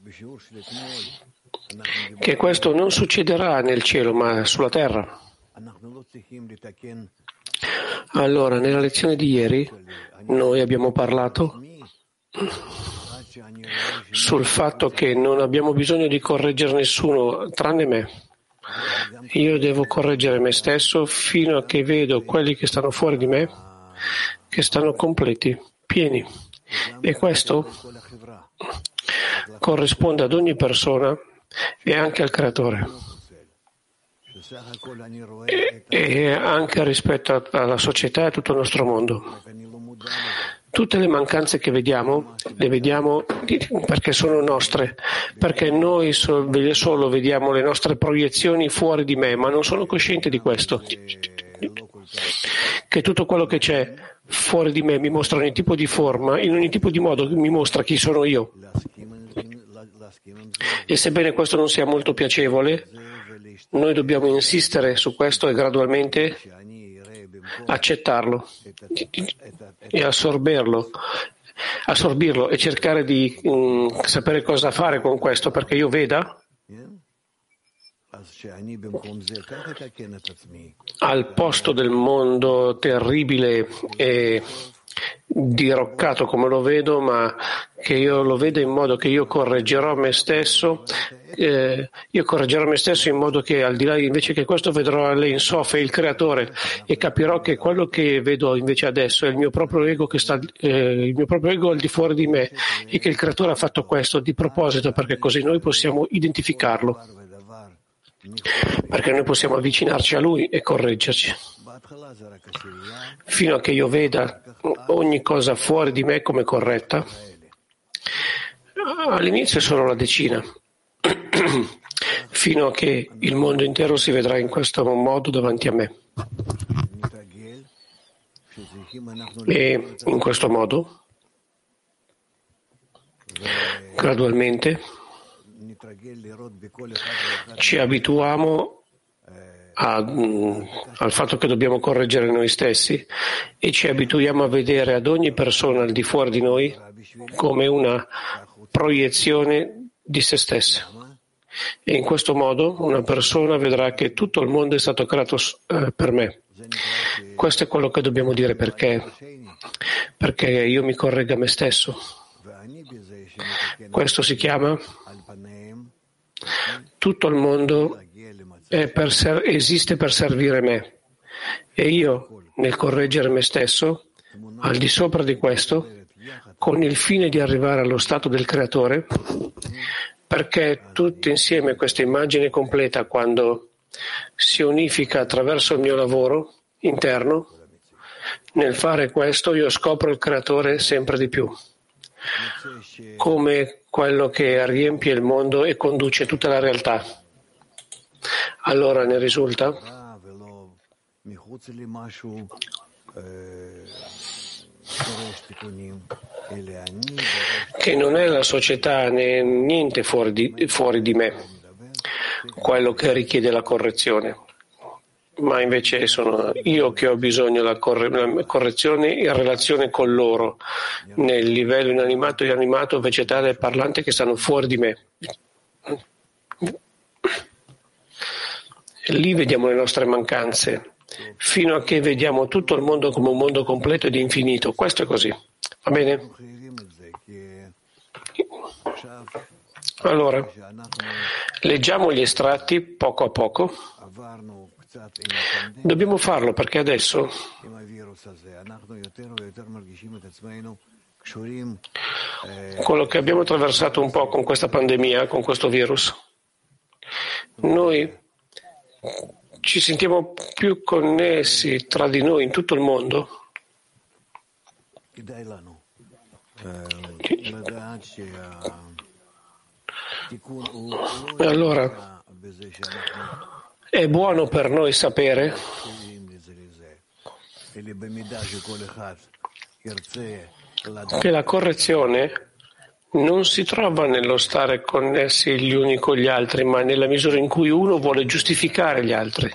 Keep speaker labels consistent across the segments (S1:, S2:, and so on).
S1: che questo non succederà nel cielo ma sulla terra. Allora, nella lezione di ieri noi abbiamo parlato sul fatto che non abbiamo bisogno di correggere nessuno tranne me. Io devo correggere me stesso fino a che vedo quelli che stanno fuori di me, che stanno completi, pieni. E questo corrisponde ad ogni persona e anche al Creatore. E anche rispetto alla società e a tutto il nostro mondo. Tutte le mancanze che vediamo, le vediamo perché sono nostre, perché noi solo vediamo le nostre proiezioni fuori di me, ma non sono cosciente di questo. Che tutto quello che c'è fuori di me mi mostra ogni tipo di forma, in ogni tipo di modo mi mostra chi sono io. E sebbene questo non sia molto piacevole, noi dobbiamo insistere su questo e gradualmente accettarlo e assorbirlo e cercare di sapere cosa fare con questo, perché io veda al posto del mondo terribile e diroccato come lo vedo, ma che io lo vedo in modo che io correggerò me stesso in modo che al di là, invece che questo, vedrò l'Ein Sof e il Creatore e capirò che quello che vedo invece adesso è il mio proprio ego il mio proprio ego al di fuori di me e che il Creatore ha fatto questo di proposito perché così noi possiamo identificarlo, perché noi possiamo avvicinarci a Lui e correggerci. Fino a che io veda ogni cosa fuori di me come corretta, all'inizio è solo la decina, fino a che il mondo intero si vedrà in questo modo davanti a me. E in questo modo, gradualmente, ci abituiamo al fatto che dobbiamo correggere noi stessi e ci abituiamo a vedere ad ogni persona al di fuori di noi come una proiezione di se stessa. E in questo modo una persona vedrà che tutto il mondo è stato creato per me. Questo è quello che dobbiamo dire. Perché io mi corregga me stesso. Questo si chiama tutto il mondo esiste per servire me e io nel correggere me stesso al di sopra di questo con il fine di arrivare allo stato del Creatore, perché tutte insieme questa immagine completa, quando si unifica attraverso il mio lavoro interno, nel fare questo io scopro il Creatore sempre di più come quello che riempie il mondo e conduce tutta la realtà. Allora ne risulta che non è la società né niente fuori di me quello che richiede la correzione, ma invece sono io che ho bisogno della correzione in relazione con loro, nel livello inanimato, inanimato, vegetale e parlante che stanno fuori di me. Lì vediamo le nostre mancanze, fino a che vediamo tutto il mondo come un mondo completo ed infinito. Questo è così. Va bene? Allora, leggiamo gli estratti poco a poco. Dobbiamo farlo perché adesso quello che abbiamo attraversato un po' con questa pandemia, con questo virus, noi ci sentiamo più connessi tra di noi in tutto il mondo. E allora è buono per noi sapere che la correzione non si trova nello stare connessi gli uni con gli altri, ma nella misura in cui uno vuole giustificare gli altri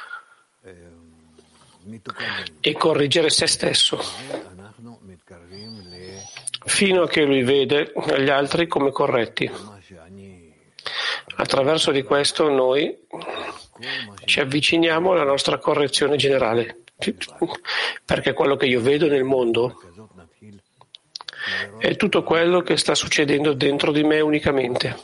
S1: e correggere se stesso, fino a che lui vede gli altri come corretti. Attraverso di questo noi ci avviciniamo alla nostra correzione generale, perché quello che io vedo nel mondo è tutto quello che sta succedendo dentro di me unicamente.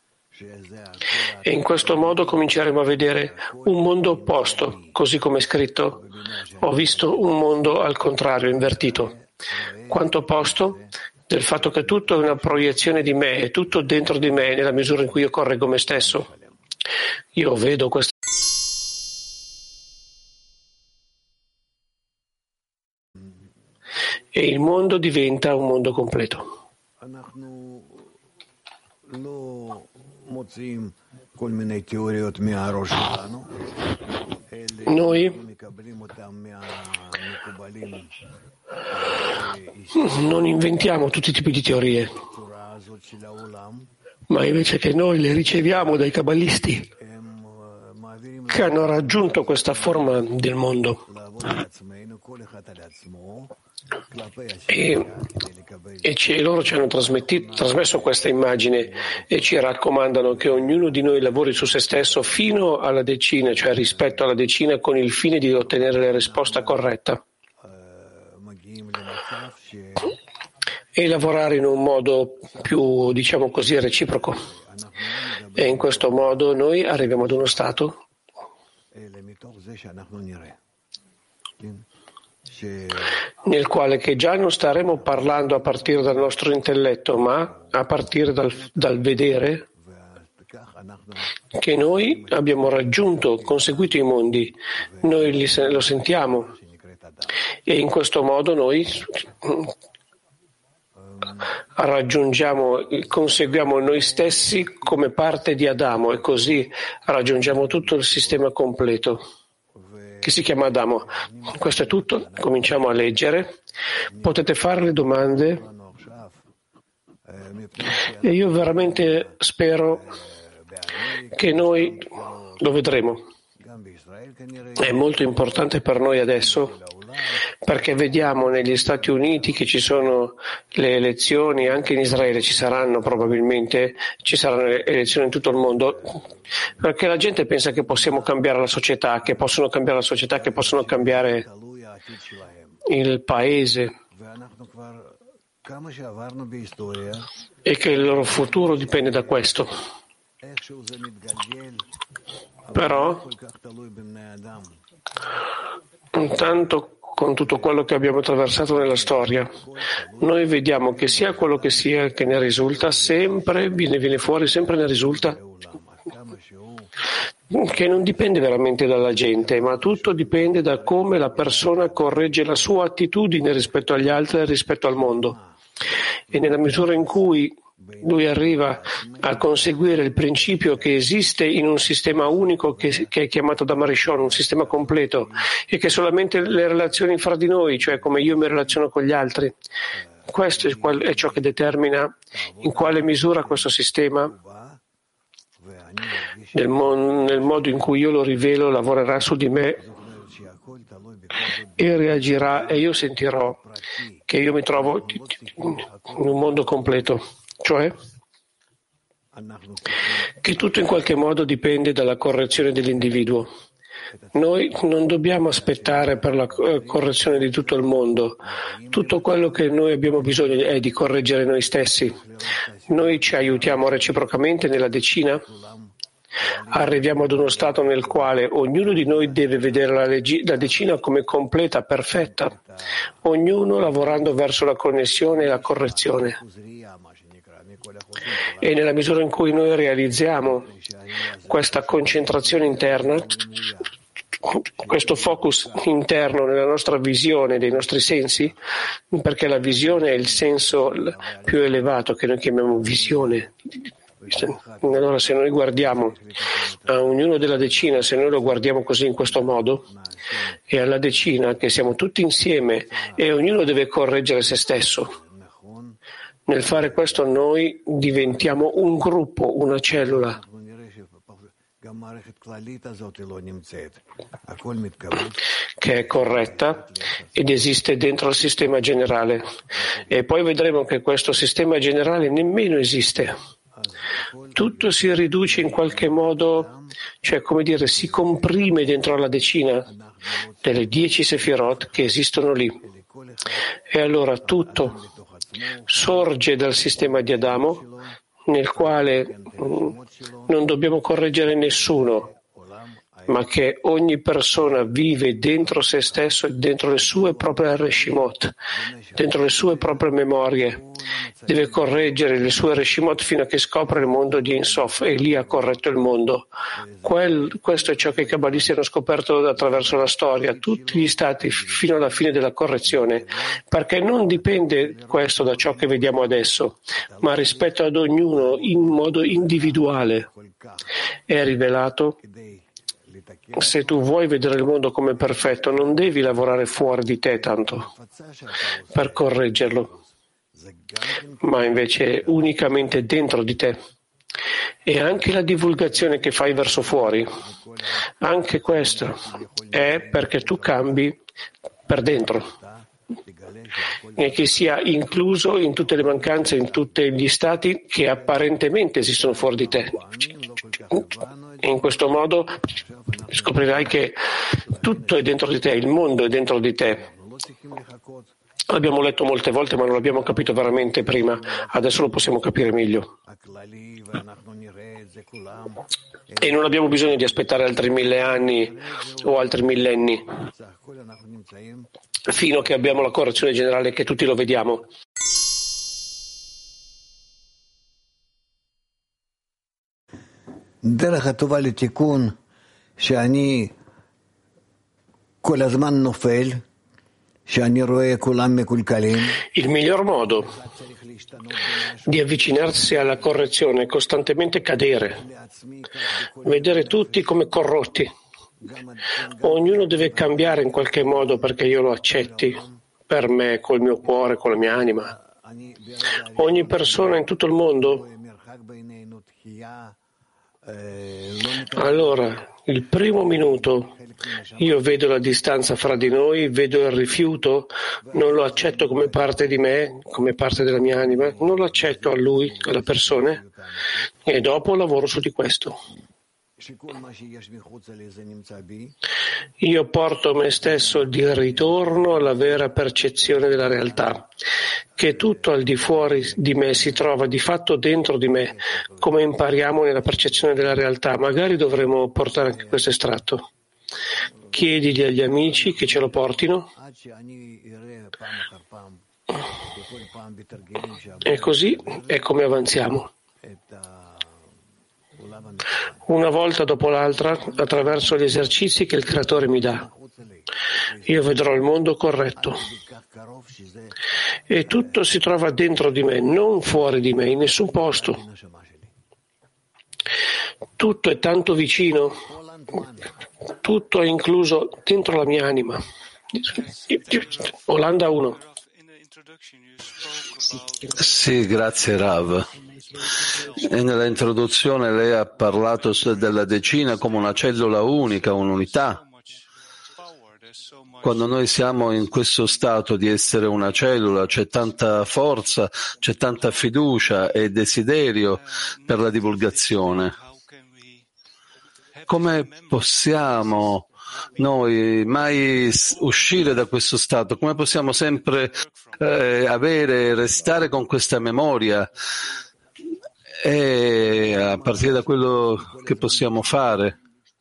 S1: E in questo modo cominceremo a vedere un mondo opposto, così come è scritto. Ho visto un mondo al contrario, invertito. Quanto opposto? Del fatto che tutto è una proiezione di me, è tutto dentro di me nella misura in cui io correggo me stesso. Io vedo questo. E il mondo diventa un mondo completo. Noi non inventiamo tutti i tipi di teorie, ma invece che noi le riceviamo dai cabalisti che hanno raggiunto questa forma del mondo. E loro ci hanno trasmesso questa immagine e ci raccomandano che ognuno di noi lavori su se stesso fino alla decina, cioè rispetto alla decina, con il fine di ottenere la risposta corretta e lavorare in un modo più, diciamo così, reciproco. E in questo modo noi arriviamo ad uno stato nel quale che già non staremo parlando a partire dal nostro intelletto, ma a partire dal vedere che noi abbiamo raggiunto, conseguito i mondi, noi lo sentiamo e in questo modo noi conseguiamo noi stessi come parte di Adamo e così raggiungiamo tutto il sistema completo che si chiama Adamo. Questo è tutto, cominciamo a leggere, potete fare le domande e io veramente spero che noi lo vedremo. È molto importante per noi adesso perché vediamo negli Stati Uniti che ci sono le elezioni, anche in Israele ci saranno probabilmente, ci saranno le elezioni in tutto il mondo, perché la gente pensa che possiamo cambiare la società, che possono cambiare la società, che possono cambiare il paese e che il loro futuro dipende da questo. Però, intanto con tutto quello che abbiamo attraversato nella storia, noi vediamo che sia quello che sia che ne risulta, sempre viene fuori, sempre ne risulta che non dipende veramente dalla gente, ma tutto dipende da come la persona corregge la sua attitudine rispetto agli altri e rispetto al mondo. E nella misura in cui lui arriva a conseguire il principio che esiste in un sistema unico che è chiamato Dhamma Rishon, un sistema completo, e che solamente le relazioni fra di noi, cioè come io mi relaziono con gli altri, questo è ciò che determina in quale misura questo sistema, nel modo in cui io lo rivelo, lavorerà su di me e reagirà, e io sentirò che io mi trovo in un mondo completo. Cioè che tutto in qualche modo dipende dalla correzione dell'individuo. Noi non dobbiamo aspettare per la correzione di tutto il mondo. Tutto quello che noi abbiamo bisogno è di correggere noi stessi. Noi ci aiutiamo reciprocamente nella decina. Arriviamo ad uno stato nel quale ognuno di noi deve vedere la decina come completa, perfetta, ognuno lavorando verso la connessione e la correzione. E nella misura in cui noi realizziamo questa concentrazione interna, questo focus interno nella nostra visione dei nostri sensi, perché la visione è il senso più elevato che noi chiamiamo visione. Allora se noi guardiamo a ognuno della decina, se noi lo guardiamo così in questo modo, e alla decina che siamo tutti insieme e ognuno deve correggere se stesso, nel fare questo noi diventiamo un gruppo, una cellula che è corretta ed esiste dentro il sistema generale, e poi vedremo che questo sistema generale nemmeno esiste. tutto si riduce in qualche modo, cioè come dire, si comprime dentro la decina delle 10 Sefirot che esistono lì. E allora tutto sorge dal sistema di Adamo, nel quale non dobbiamo correggere nessuno, ma che ogni persona vive dentro se stesso e dentro le sue proprie reshimot, dentro le sue proprie memorie. Deve correggere le sue reshimot fino a che scopre il mondo di Ein Sof, e lì ha corretto il mondo. Questo è ciò che i cabalisti hanno scoperto attraverso la storia, tutti gli stati fino alla fine della correzione, perché non dipende questo da ciò che vediamo adesso, ma rispetto ad ognuno in modo individuale. È rivelato. Se tu vuoi vedere il mondo come perfetto, non devi lavorare fuori di te tanto per correggerlo, ma invece unicamente dentro di te. E anche la divulgazione che fai verso fuori, anche questo è perché tu cambi per dentro, e che sia incluso in tutte le mancanze, in tutti gli stati che apparentemente esistono fuori di te. E in questo modo scoprirai che tutto è dentro di te, il mondo è dentro di te. L'abbiamo letto molte volte, ma non l'abbiamo capito veramente prima. Adesso lo possiamo capire meglio. E non abbiamo bisogno di aspettare altri 1000 anni o altri millenni fino a che abbiamo la correzione generale che tutti lo vediamo.
S2: דרך הטובה לתיקון שאני כל הזמן נופל, שאני רואה כולם מקולקלים.
S1: Il miglior modo di avvicinarsi alla correzione è costantemente cadere, vedere tutti come corrotti. Ognuno deve cambiare in qualche modo perché io lo accetti per me, col mio cuore, con la mia anima. Ogni persona in tutto il mondo. Allora, il primo minuto io vedo la distanza fra di noi, vedo il rifiuto, non lo accetto come parte di me, come parte della mia anima, non lo accetto a lui, alla persona, e dopo lavoro su di questo. Io porto me stesso di ritorno alla vera percezione della realtà, che tutto al di fuori di me si trova di fatto dentro di me, come impariamo nella percezione della realtà. Magari dovremmo portare anche questo estratto. Chiedigli agli amici che ce lo portino. E così è come avanziamo. Una volta dopo l'altra, attraverso gli esercizi che il Creatore mi dà, io vedrò il mondo corretto. E tutto si trova dentro di me, non fuori di me, in nessun posto. Tutto è tanto vicino, tutto è incluso dentro la mia anima. Olanda 1.
S3: Sì, grazie Rav. E nella introduzione lei ha parlato della decina come una cellula unica, un'unità. Quando noi siamo in questo stato di essere una cellula, c'è tanta forza, c'è tanta fiducia e desiderio per la divulgazione. Come possiamo noi mai uscire da questo stato? Come possiamo sempre restare con questa memoria? E a partire da quello che possiamo fare.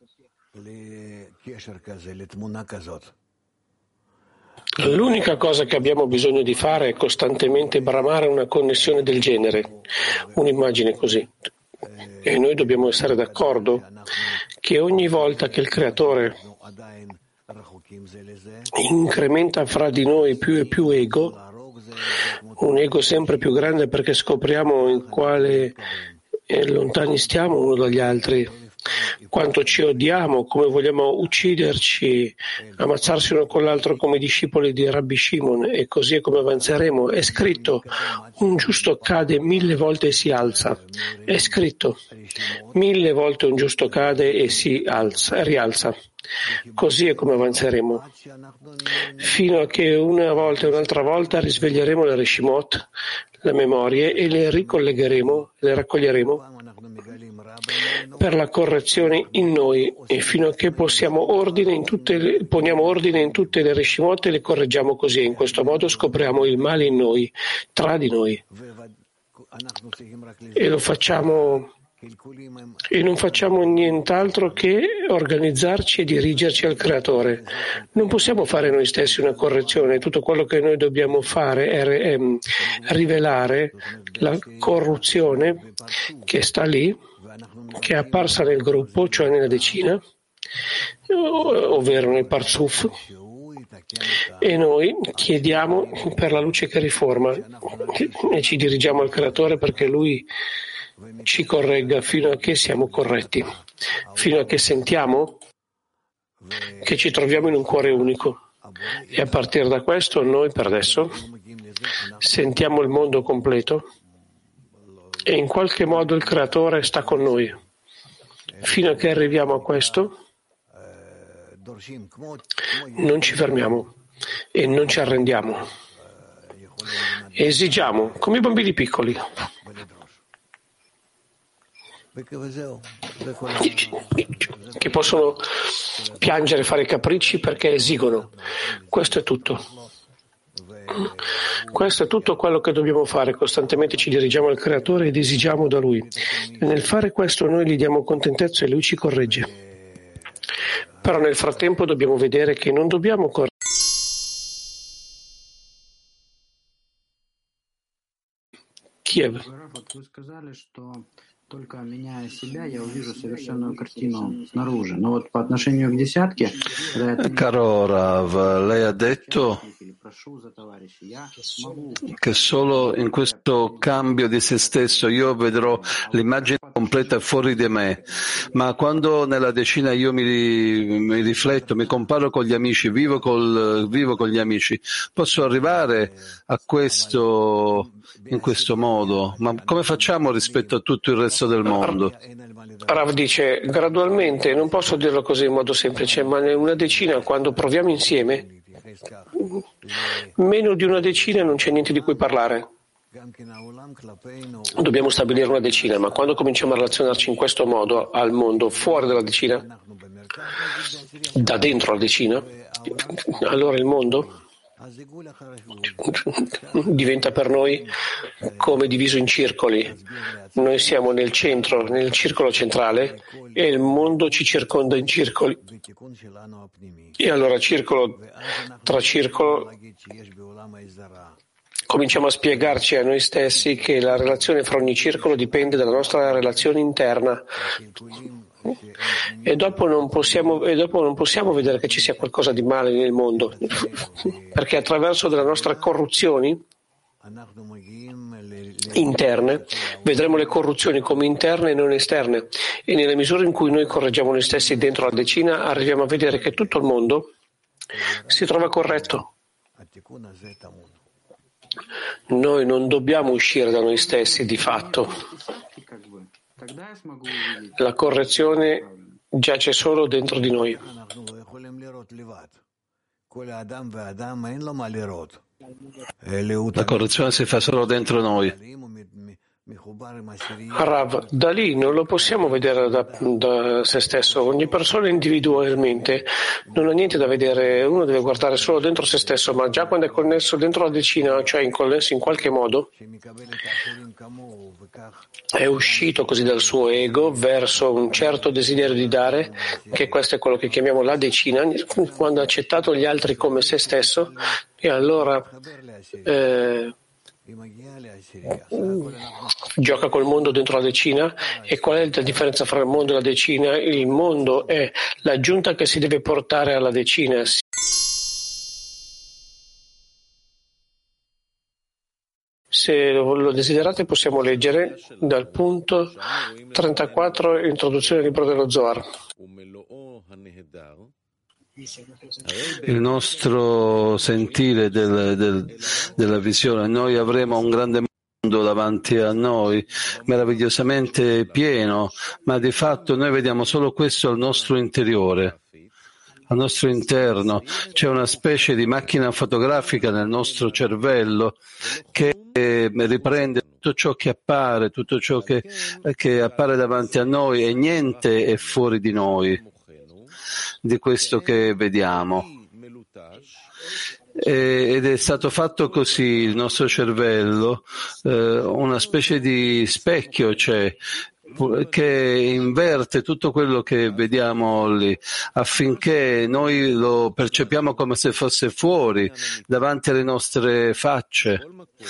S1: L'unica cosa che abbiamo bisogno di fare è costantemente bramare una connessione del genere, un'immagine così. E noi dobbiamo essere d'accordo che ogni volta che il Creatore incrementa fra di noi più e più ego, un ego sempre più grande perché scopriamo in quale lontani stiamo uno dagli altri, quanto ci odiamo, come vogliamo ucciderci, ammazzarsi uno con l'altro come discepoli di Rabbi Shimon, e così è come avanzeremo. È scritto, un giusto cade 1000 volte e si alza. È scritto, 1000 volte un giusto cade e si rialza. Così è come avanzeremo, fino a che una volta e un'altra volta risveglieremo le Reshimot, le memorie e le ricollegheremo, le raccoglieremo per la correzione in noi, e fino a che poniamo ordine in tutte le reshimot e le correggiamo così. In questo modo scopriamo il male in noi, tra di noi, e lo facciamo. E non facciamo nient'altro che organizzarci e dirigerci al Creatore. Non possiamo fare noi stessi una correzione. Tutto quello che noi dobbiamo fare è rivelare la corruzione che sta lì, che è apparsa nel gruppo, cioè nella decina, ovvero nel Parzuf, e noi chiediamo per la luce che riforma e ci dirigiamo al Creatore perché Lui ci corregga fino a che siamo corretti, fino a che sentiamo che ci troviamo in un cuore unico. E a partire da questo noi per adesso sentiamo il mondo completo e in qualche modo il Creatore sta con noi. Fino a che arriviamo a questo non ci fermiamo e non ci arrendiamo. Esigiamo come i bambini piccoli. Che possono piangere, fare capricci perché esigono. Questo è tutto. Questo è tutto quello che dobbiamo fare. Costantemente ci dirigiamo al Creatore ed esigiamo da Lui. E nel fare questo noi gli diamo contentezza e Lui ci corregge. Però nel frattempo dobbiamo vedere che non dobbiamo correggere. Kiev.
S4: Только меняя себя, я увижу совершенную картину снаружи. Но вот по отношению к десятке...
S3: Caro Rav, lei ha detto che solo in questo cambio di se stesso io vedrò l'immagine completa fuori di me, ma quando nella decina io mi rifletto, mi comparo con gli amici, vivo con gli amici, posso arrivare a questo in questo modo? Ma come facciamo rispetto a tutto il resto del mondo?
S1: Rav dice gradualmente, non posso dirlo così in modo semplice, ma in una decina, quando proviamo insieme, meno di una decina non c'è niente di cui parlare. Dobbiamo stabilire una decina, ma quando cominciamo a relazionarci in questo modo al mondo fuori dalla decina, da dentro la decina, allora il mondo diventa per noi come diviso in circoli. Noi siamo nel centro, nel circolo centrale, e il mondo ci circonda in circoli. E allora circolo tra circolo cominciamo a spiegarci a noi stessi che la relazione fra ogni circolo dipende dalla nostra relazione interna. E dopo non possiamo vedere che ci sia qualcosa di male nel mondo, perché attraverso delle nostre corruzioni interne vedremo le corruzioni come interne e non esterne, e nella misura in cui noi correggiamo noi stessi dentro la decina arriviamo a vedere che tutto il mondo si trova corretto. Noi non dobbiamo uscire da noi stessi di fatto. La correzione giace solo dentro di noi.
S3: La correzione si fa solo dentro noi.
S1: Rav, da lì non lo possiamo vedere da se stesso. Ogni persona individualmente non ha niente da vedere. Uno deve guardare solo dentro se stesso, ma già quando è connesso dentro la decina, cioè connesso in qualche modo, è uscito così dal suo ego verso un certo desiderio di dare, che questo è quello che chiamiamo la decina, quando ha accettato gli altri come se stesso, e allora gioca col mondo dentro la decina. E qual è la differenza fra il mondo e la decina? Il mondo è l'aggiunta che si deve portare alla decina. Se lo desiderate possiamo leggere dal punto 34, introduzione al libro dello Zohar.
S3: Il nostro sentire della visione, noi avremo un grande mondo davanti a noi, meravigliosamente pieno, ma di fatto noi vediamo solo questo al nostro interiore. Al nostro interno c'è una specie di macchina fotografica nel nostro cervello che riprende tutto ciò che appare, tutto ciò che appare davanti a noi e niente è fuori di noi, di questo che vediamo. Ed è stato fatto così il nostro cervello, una specie di specchio c'è, che inverte tutto quello che vediamo lì, affinché noi lo percepiamo come se fosse fuori, davanti alle nostre facce.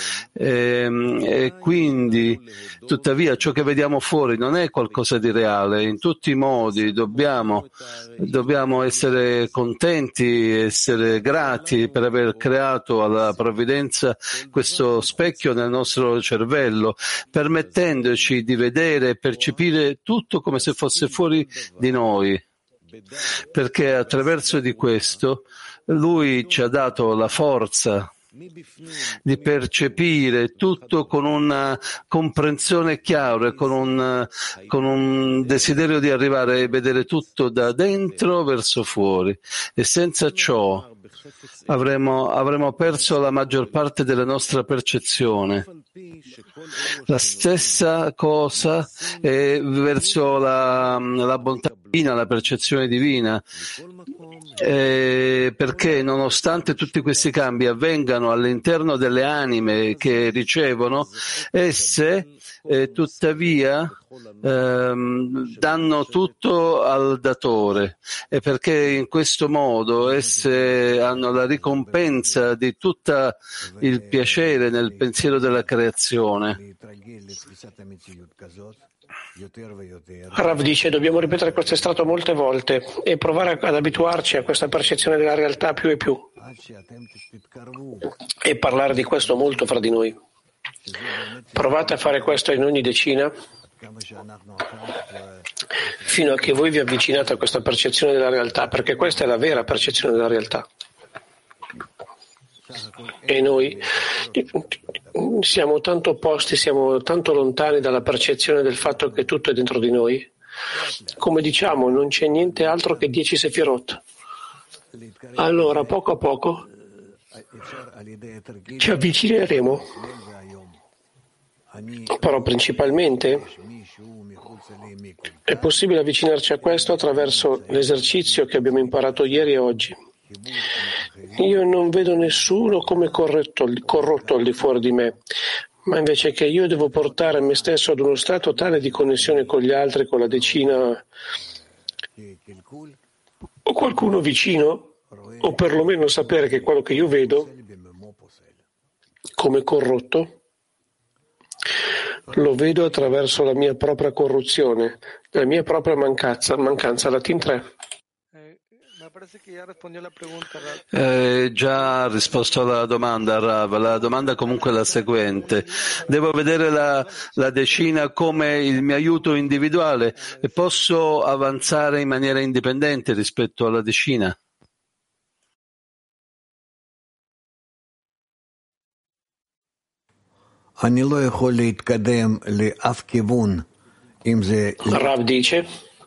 S3: E quindi, tuttavia, ciò che vediamo fuori non è qualcosa di reale. In tutti i modi dobbiamo essere contenti, essere grati per aver creato alla provvidenza questo specchio nel nostro cervello, permettendoci di vedere e percepire tutto come se fosse fuori di noi, perché attraverso di questo Lui ci ha dato la forza di percepire tutto con una comprensione chiara e con un desiderio di arrivare a vedere tutto da dentro verso fuori, e senza ciò avremo perso la maggior parte della nostra percezione. La stessa cosa è verso la bontà divina, la percezione divina, perché nonostante tutti questi cambi avvengano all'interno delle anime che ricevono, esse tuttavia danno tutto al datore, e perché in questo modo esse hanno la ricompensa di tutto il piacere nel pensiero della creazione.
S1: Rav dice: dobbiamo ripetere questo estratto molte volte e provare ad abituarci a questa percezione della realtà più e più, e parlare di questo molto fra di noi. Provate a fare questo in ogni decina fino a che voi vi avvicinate a questa percezione della realtà, perché questa è la vera percezione della realtà. E noi siamo tanto opposti, siamo tanto lontani dalla percezione del fatto che tutto è dentro di noi. Come diciamo, non c'è niente altro che 10 sefirot. Allora, poco a poco ci avvicineremo, però principalmente è possibile avvicinarci a questo attraverso l'esercizio che abbiamo imparato ieri e oggi. Io non vedo nessuno come corrotto al di fuori di me, ma invece che io devo portare me stesso ad uno stato tale di connessione con gli altri, con la decina o qualcuno vicino, o perlomeno sapere che quello che io vedo come corrotto lo vedo attraverso la mia propria corruzione, la mia propria mancanza. Latin 3.
S3: Già ha risposto alla domanda, Rav. La domanda comunque è la seguente: devo vedere la decina come il mio aiuto individuale e posso avanzare in maniera indipendente rispetto alla decina?
S1: Rav dice: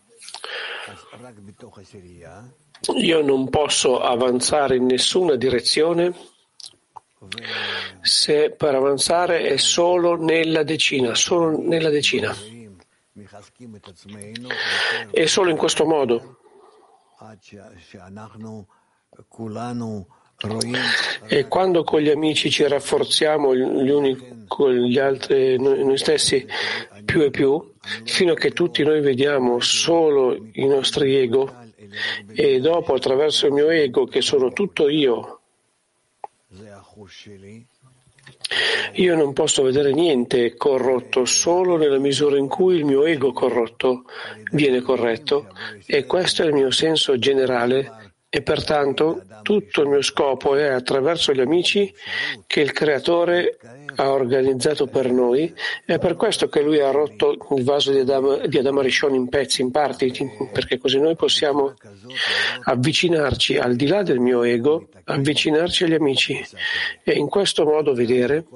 S1: io non posso avanzare in nessuna direzione se per avanzare è solo nella decina, E solo in questo modo. E quando con gli amici ci rafforziamo gli uni con gli altri, noi stessi, più e più, fino a che tutti noi vediamo solo i nostri ego, e dopo attraverso il mio ego, che sono tutto io non posso vedere niente corrotto, solo nella misura in cui il mio ego corrotto viene corretto, e questo è il mio senso generale. E pertanto tutto il mio scopo è, attraverso gli amici che il Creatore ha organizzato per noi, è per questo che lui ha rotto il vaso di Adama Rishon in pezzi, in parti, perché così noi possiamo avvicinarci al di là del mio ego, avvicinarci agli amici, e in questo modo vedere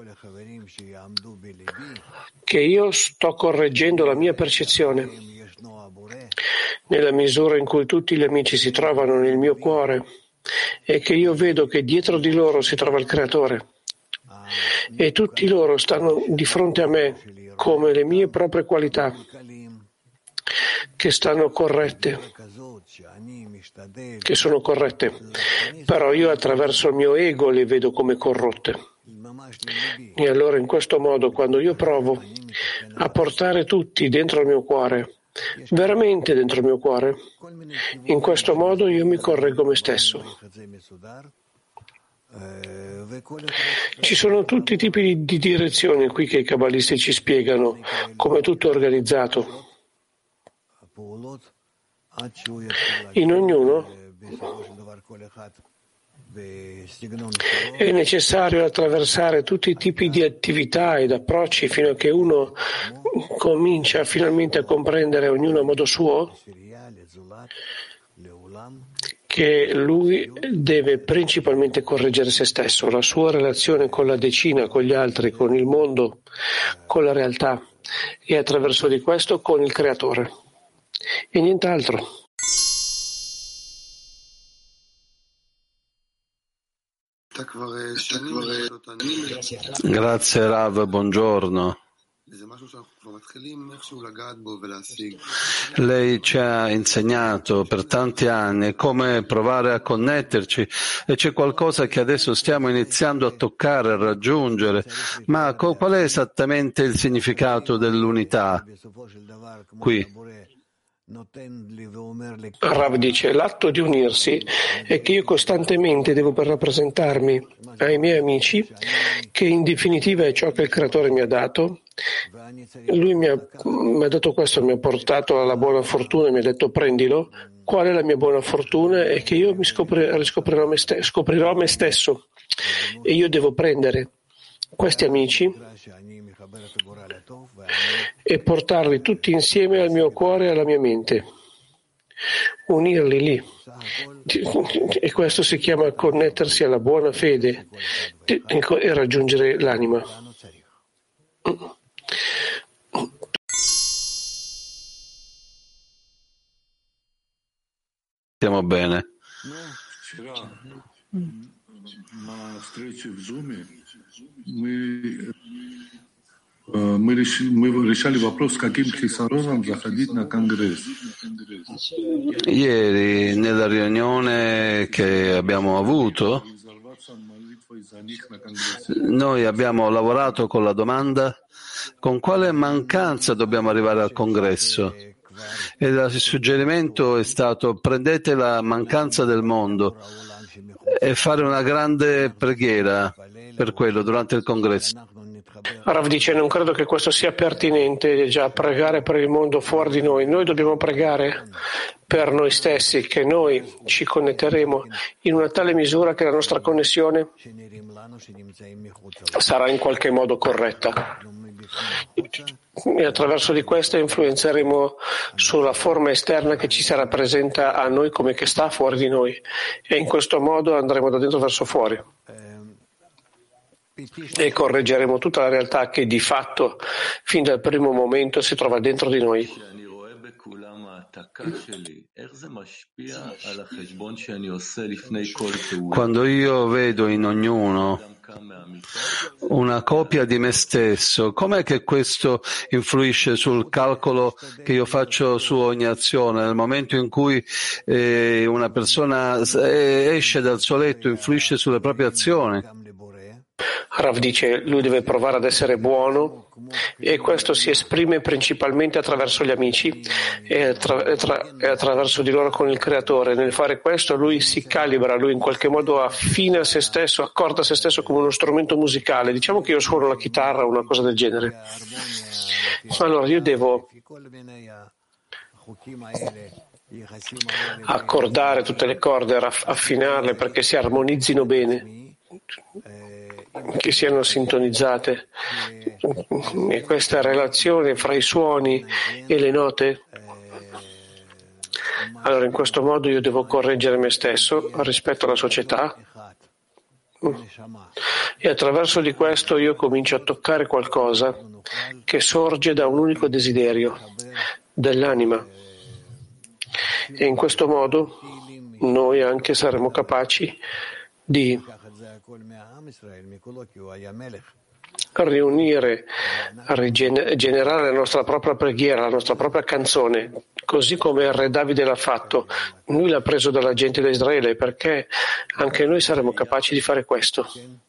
S1: che io sto correggendo la mia percezione. Nella misura in cui tutti gli amici si trovano nel mio cuore e che io vedo che dietro di loro si trova il Creatore. e tutti loro stanno di fronte a me come le mie proprie qualità che sono corrette, però io attraverso il mio ego le vedo come corrotte. E allora in questo modo, quando io provo a portare tutti dentro il mio cuore, veramente dentro il mio cuore, in questo modo io mi correggo me stesso. Ci sono tutti i tipi di direzioni qui che i cabalisti ci spiegano come tutto è organizzato. In ognuno è necessario attraversare tutti i tipi di attività ed approcci fino a che uno comincia finalmente a comprendere ognuno a modo suo che lui deve principalmente correggere se stesso, la sua relazione con la decina, con gli altri, con il mondo, con la realtà e attraverso di questo con il creatore e nient'altro.
S3: Grazie Rav, buongiorno. Lei ci ha insegnato per tanti anni come provare a connetterci e c'è qualcosa che adesso stiamo iniziando a toccare, a raggiungere, ma qual è esattamente il significato dell'unità qui?
S1: Rav dice, l'atto di unirsi è che io costantemente devo rappresentarmi ai miei amici che in definitiva è ciò che il creatore mi ha dato. Lui mi ha dato questo, mi ha portato alla buona fortuna e mi ha detto prendilo. Qual è la mia buona fortuna? È che io scoprirò me stesso e io devo prendere questi amici e portarli tutti insieme al mio cuore e alla mia mente, unirli lì, e questo si chiama connettersi alla buona fede e raggiungere l'anima.
S3: Stiamo bene.
S5: Мы решали вопрос, с каким хисароном заходить на конгресс.
S3: Ieri, nella riunione che abbiamo avuto, noi abbiamo lavorato con la domanda con quale mancanza dobbiamo arrivare al congresso. E il suggerimento è stato prendete la mancanza del mondo e fare una grande preghiera per quello durante il congresso.
S1: Rav dice, non credo che questo sia pertinente già pregare per il mondo fuori di noi. Noi dobbiamo pregare per noi stessi, che noi ci connetteremo in una tale misura che la nostra connessione sarà in qualche modo corretta. E attraverso di questa influenzeremo sulla forma esterna che ci si rappresenta a noi come che sta fuori di noi. E in questo modo andremo da dentro verso fuori. E correggeremo tutta la realtà che di fatto fin dal primo momento si trova dentro di noi.
S3: Quando io vedo in ognuno una copia di me stesso, com'è che questo influisce sul calcolo che io faccio su ogni azione? Nel momento in cui una persona esce dal suo letto, influisce sulle proprie azioni?
S1: Rav dice, lui deve provare ad essere buono e questo si esprime principalmente attraverso gli amici e attraverso di loro con il creatore. Nel fare questo lui si calibra, lui in qualche modo affina se stesso, accorda se stesso come uno strumento musicale. Diciamo che io suono la chitarra o una cosa del genere. Allora io devo accordare tutte le corde, affinarle perché si armonizzino bene, che siano sintonizzate, e questa relazione fra i suoni e le note. Allora in questo modo io devo correggere me stesso rispetto alla società e attraverso di questo io comincio a toccare qualcosa che sorge da un unico desiderio dell'anima, e in questo modo noi anche saremo capaci di riunire, generare la nostra propria preghiera, la nostra propria canzone, così come il re Davide l'ha fatto. Lui l'ha preso dalla gente di Israele, perché anche noi saremo capaci di fare questo.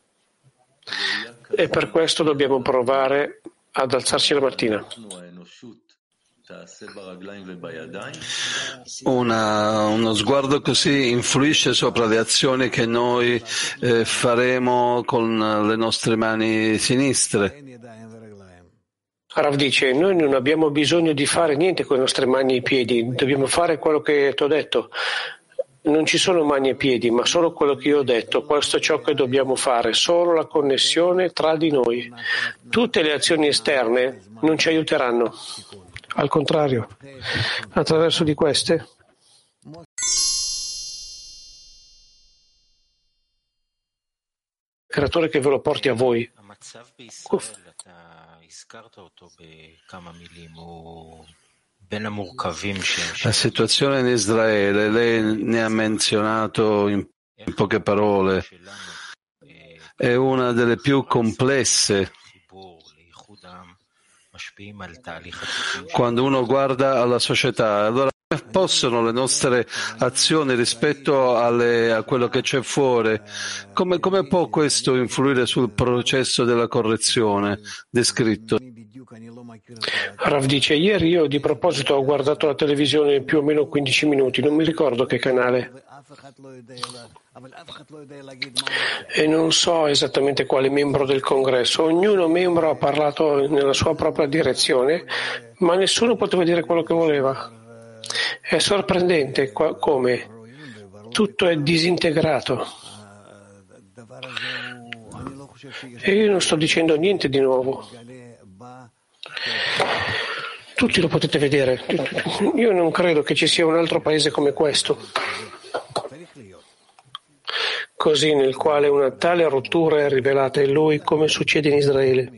S1: E per questo dobbiamo provare ad alzarci la mattina.
S3: Uno sguardo così influisce sopra le azioni che noi faremo con le nostre mani sinistre.
S1: Rav dice, noi non abbiamo bisogno di fare niente con le nostre mani e piedi, dobbiamo fare quello che ti ho detto. Non ci sono mani e piedi, ma solo quello che io ho detto. Questo è ciò che dobbiamo fare, solo la connessione tra di noi. Tutte le azioni esterne non ci aiuteranno. Al contrario, attraverso di queste creatore che ve lo porti a voi.
S3: La situazione in Israele, lei ne ha menzionato in poche parole, è una delle più complesse. Quando uno guarda alla società, allora possono le nostre azioni rispetto a quello che c'è fuori, come può questo influire sul processo della correzione descritto?
S1: Rav dice, ieri io di proposito ho guardato la televisione più o meno 15 minuti, non mi ricordo che canale, e non so esattamente quale membro del congresso. Ognuno membro ha parlato nella sua propria direzione, ma nessuno poteva dire quello che voleva. È sorprendente come tutto è disintegrato. E io non sto dicendo niente di nuovo. Tutti lo potete vedere. Io non credo che ci sia un altro paese come questo, così nel quale una tale rottura è rivelata in lui, come succede in Israele.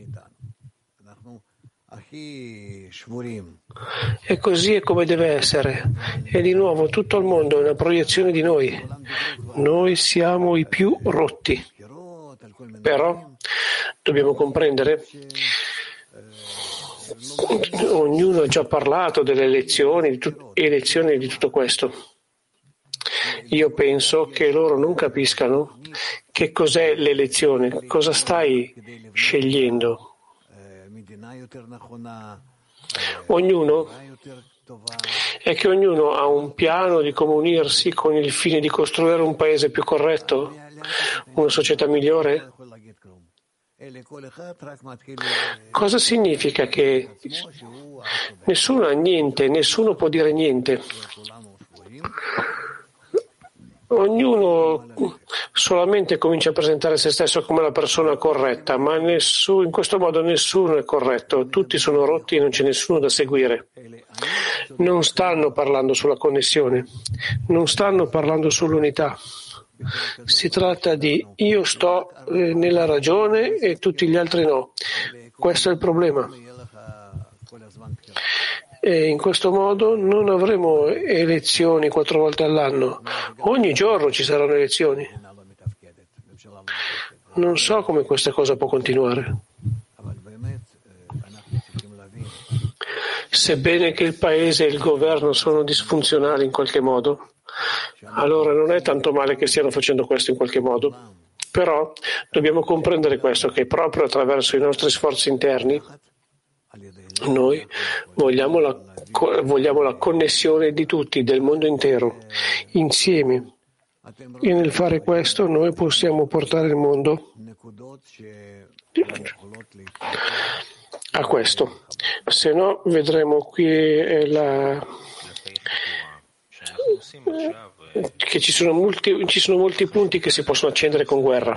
S1: E così è come deve essere. E di nuovo tutto il mondo è una proiezione di noi. Noi siamo i più rotti. Però dobbiamo comprendere, ognuno ha già parlato delle elezioni di tutto questo. Io penso che loro non capiscano che cos'è l'elezione, cosa stai scegliendo. Ognuno ha un piano di come unirsi con il fine di costruire un paese più corretto, una società migliore. Cosa significa che nessuno ha niente, nessuno può dire niente? Ognuno solamente comincia a presentare se stesso come la persona corretta, ma in questo modo nessuno è corretto, tutti sono rotti e non c'è nessuno da seguire. Non stanno parlando sulla connessione, non stanno parlando sull'unità. Si tratta di io sto nella ragione e tutti gli altri no. Questo è il problema. E in questo modo non avremo elezioni 4 volte all'anno. Ogni giorno ci saranno elezioni. Non so come questa cosa può continuare. Sebbene che il paese e il governo sono disfunzionali in qualche modo, allora non è tanto male che stiano facendo questo in qualche modo. Però dobbiamo comprendere questo, che proprio attraverso i nostri sforzi interni noi vogliamo la connessione di tutti, del mondo intero, insieme. E nel fare questo noi possiamo portare il mondo a questo. Se no vedremo qui che ci sono molti punti che si possono accendere con guerra.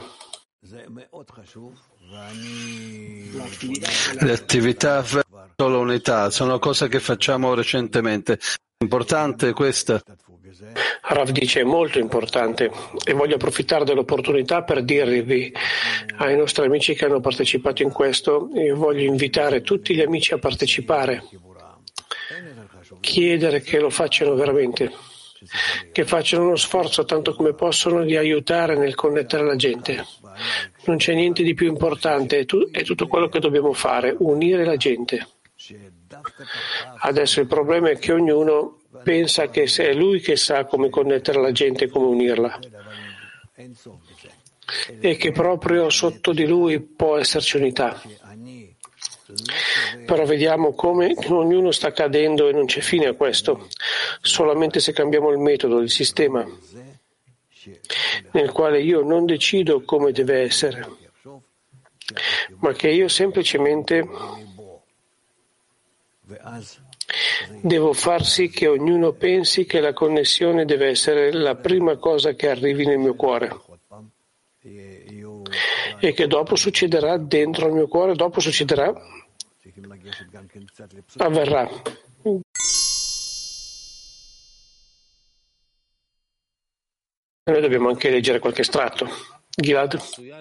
S3: Le attività verso l'unità sono cose che facciamo recentemente. Importante questa?
S1: Rav dice è molto importante e voglio approfittare dell'opportunità per dirvi ai nostri amici che hanno partecipato in questo, e voglio invitare tutti gli amici a partecipare, chiedere che lo facciano veramente. che facciano uno sforzo tanto come possono di aiutare nel connettere la gente. Non c'è niente di più importante, è tutto quello che dobbiamo fare, unire la gente. Adesso il problema è che ognuno pensa che se è lui che sa come connettere la gente e come unirla, e che proprio sotto di lui può esserci unità. Però vediamo come ognuno sta cadendo e non c'è fine a questo, solamente se cambiamo il metodo, il sistema, nel quale io non decido come deve essere, ma che io semplicemente devo far sì che ognuno pensi che la connessione deve essere la prima cosa che arrivi nel mio cuore e che dopo succederà dentro il mio cuore, dopo succederà, avverrà. Noi dobbiamo anche leggere qualche estratto. Gilad.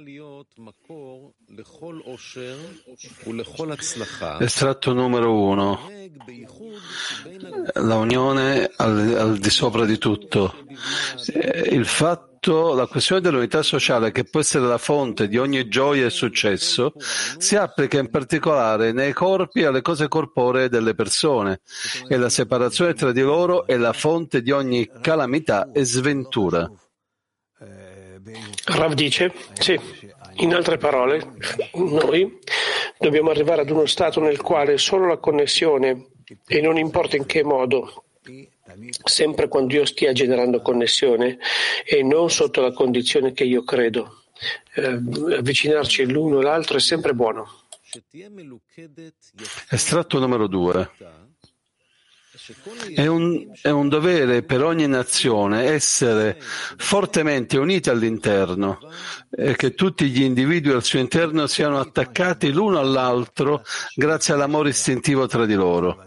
S3: Estratto numero 1. La unione al di sopra di tutto. La questione dell'unità sociale, che può essere la fonte di ogni gioia e successo, si applica in particolare nei corpi e alle cose corporee delle persone, e la separazione tra di loro è la fonte di ogni calamità e sventura.
S1: Rav dice, sì, in altre parole, noi dobbiamo arrivare ad uno stato nel quale solo la connessione, e non importa in che modo, sempre quando io stia generando connessione e non sotto la condizione che io credo, avvicinarci l'uno e l'altro è sempre buono.
S3: Estratto numero 2. È un dovere per ogni nazione essere fortemente uniti all'interno e che tutti gli individui al suo interno siano attaccati l'uno all'altro grazie all'amore istintivo tra di loro.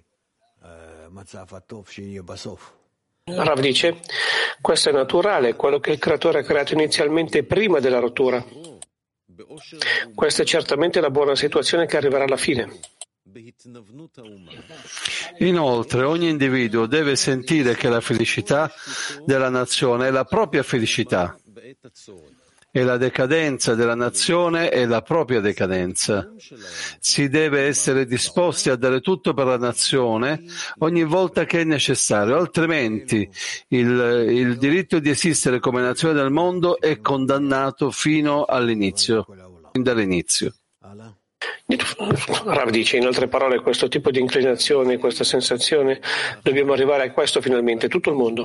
S1: Rav dice, questo è naturale, quello che il creatore ha creato inizialmente prima della rottura. Questa è certamente la buona situazione che arriverà alla fine.
S3: Inoltre, ogni individuo deve sentire che la felicità della nazione è la propria felicità e la decadenza della nazione è la propria decadenza. Si deve essere disposti a dare tutto per la nazione ogni volta che è necessario, altrimenti il diritto di esistere come nazione del mondo è condannato fino all'inizio, fin dall'inizio.
S1: Rav dice, in altre parole, questo tipo di inclinazione, questa sensazione, dobbiamo arrivare a questo finalmente, tutto il mondo.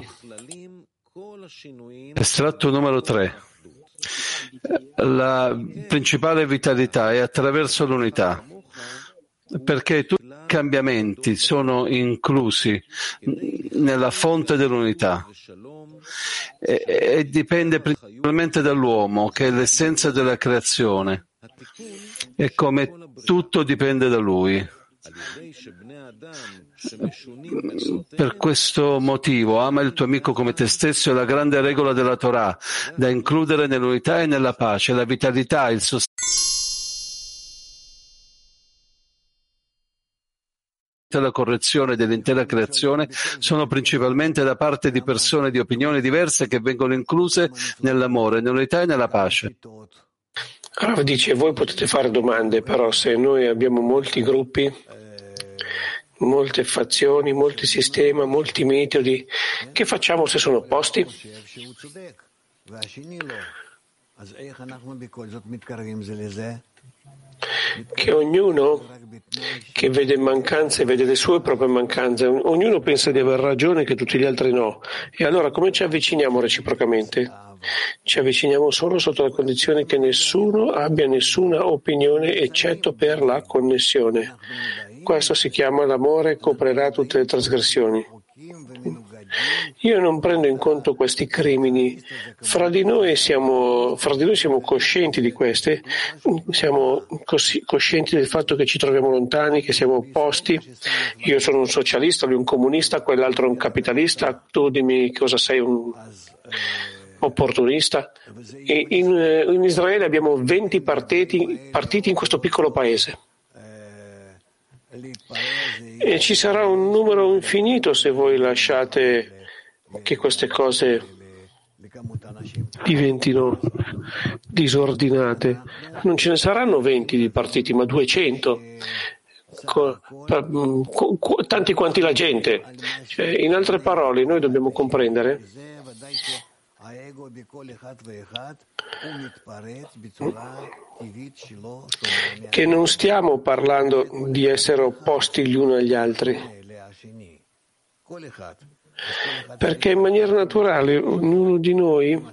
S3: Estratto numero 3. La principale vitalità è attraverso l'unità, perché tutti i cambiamenti sono inclusi nella fonte dell'unità e dipende principalmente dall'uomo, che è l'essenza della creazione, e come tutto dipende da lui. Per questo motivo ama il tuo amico come te stesso è la grande regola della Torah, da includere nell'unità e nella pace. La vitalità, il sostegno e la correzione dell'intera creazione sono principalmente da parte di persone di opinioni diverse che vengono incluse nell'amore, nell'unità e nella pace.
S1: Rav dice, voi potete fare domande, però se noi abbiamo molti gruppi, molte fazioni, molti sistemi, molti metodi, che facciamo se sono opposti? Che ognuno che vede mancanze vede le sue proprie mancanze, ognuno pensa di aver ragione che tutti gli altri no, e allora come ci avviciniamo reciprocamente? Ci avviciniamo solo sotto la condizione che nessuno abbia nessuna opinione eccetto per la connessione. Questo si chiama l'amore coprirà tutte le trasgressioni. Io non prendo in conto questi crimini. Fra di noi siamo coscienti di queste, siamo coscienti del fatto che ci troviamo lontani, che siamo opposti. Io sono un socialista, lui un comunista, quell'altro un capitalista, tu dimmi cosa sei, un opportunista. E in Israele abbiamo 20 partiti in questo piccolo paese. E ci sarà un numero infinito se voi lasciate che queste cose diventino disordinate. Non ce ne saranno 20 di partiti, ma 200, tanti quanti la gente. Cioè, in altre parole, noi dobbiamo comprendere che non stiamo parlando di essere opposti gli uni agli altri, perché in maniera naturale ognuno di noi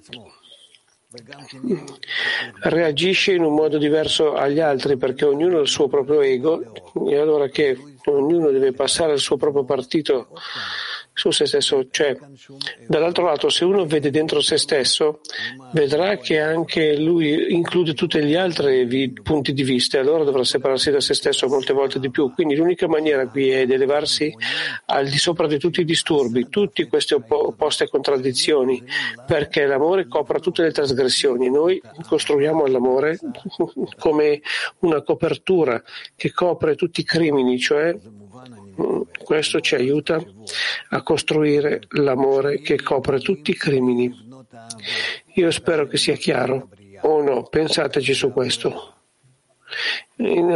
S1: reagisce in un modo diverso agli altri, perché ognuno ha il suo proprio ego, e allora che ognuno deve passare il suo proprio partito su se stesso. Cioè, dall'altro lato, se uno vede dentro se stesso, vedrà che anche lui include tutti gli altri punti di vista, e allora dovrà separarsi da se stesso molte volte di più. Quindi l'unica maniera qui è di elevarsi al di sopra di tutti i disturbi, tutte queste opposte contraddizioni, perché l'amore copra tutte le trasgressioni. Noi costruiamo l'amore come una copertura che copre tutti i crimini, cioè questo ci aiuta a costruire l'amore che copre tutti i crimini. Io spero che sia chiaro, o no? Pensateci su questo. In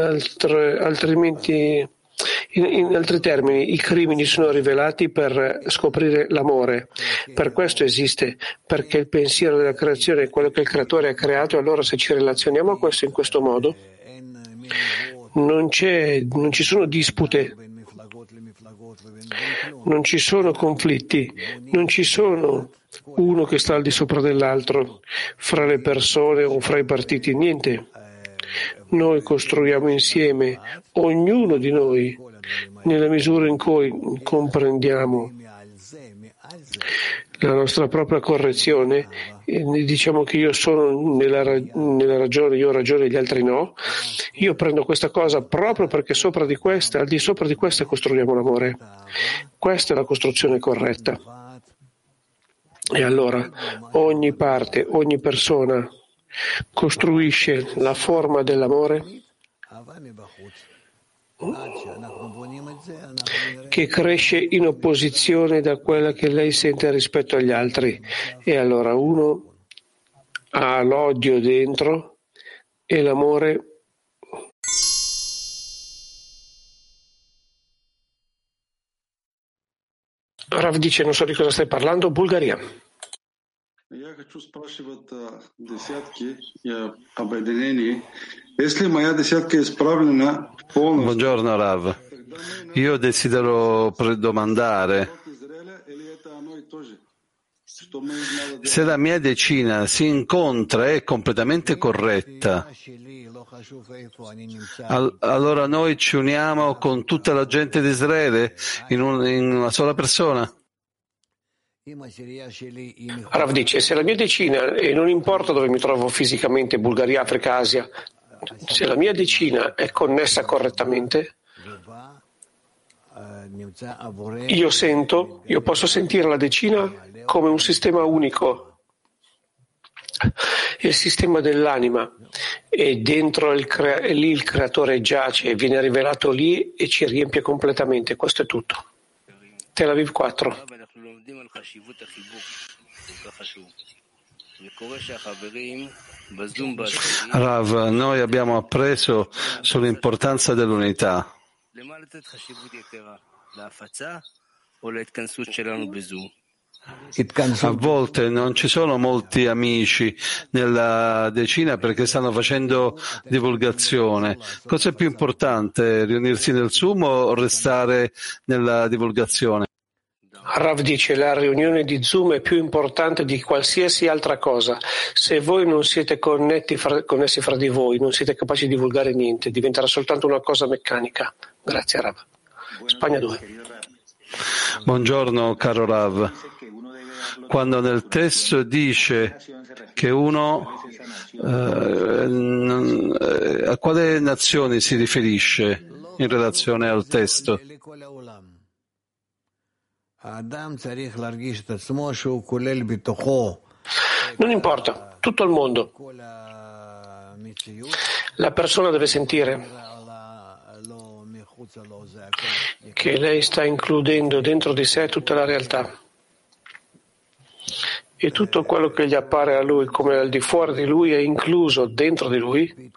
S1: altri termini, i crimini sono rivelati per scoprire l'amore. Per questo esiste, perché il pensiero della creazione è quello che il creatore ha creato, e allora se ci relazioniamo a questo in questo modo, non ci sono dispute, non ci sono conflitti, non ci sono uno che sta al di sopra dell'altro fra le persone o fra i partiti, niente. Noi costruiamo insieme, ognuno di noi, nella misura in cui comprendiamo la nostra propria correzione, diciamo che io sono nella ragione, io ho ragione e gli altri no. Io prendo questa cosa proprio perché sopra di questa, al di sopra di questa costruiamo l'amore. Questa è la costruzione corretta. E allora ogni parte, ogni persona costruisce la forma dell'amore che cresce in opposizione da quella che lei sente rispetto agli altri, e allora uno ha l'odio dentro e l'amore Rav dice: non so di cosa stai parlando, Bulgaria.
S5: Я хочу спрашивать о десятке и об объединении. Если моя десятка исправлена полностью...
S3: Buongiorno Rav, io desidero domandare se la mia decina si incontra e è completamente corretta, allora noi ci uniamo con tutta la gente di Israele in una sola persona?
S1: Rav dice: se la mia decina, e non importa dove mi trovo fisicamente, Bulgaria, Africa, Asia, se la mia decina è connessa correttamente, io posso sentire la decina come un sistema unico, il sistema dell'anima, e dentro lì il creatore giace, viene rivelato lì e ci riempie completamente. Questo è tutto. Tel Aviv 4.
S3: Rav, noi abbiamo appreso sull'importanza dell'unità. A volte non ci sono molti amici nella decina perché stanno facendo divulgazione. Cosa è più importante, riunirsi nel Zoom o restare nella divulgazione?
S1: Rav dice: la riunione di Zoom è più importante di qualsiasi altra cosa. Se voi non siete connessi fra di voi, non siete capaci di divulgare niente, diventerà soltanto una cosa meccanica. Grazie Rav. Spagna 2.
S3: Buongiorno caro Rav. Quando nel testo dice che uno a quale nazioni si riferisce in relazione al testo?
S1: Non importa, tutto il mondo. La persona deve sentire che lei sta includendo dentro di sé tutta la realtà. e tutto quello che gli appare a lui come al di fuori di lui è incluso dentro di lui,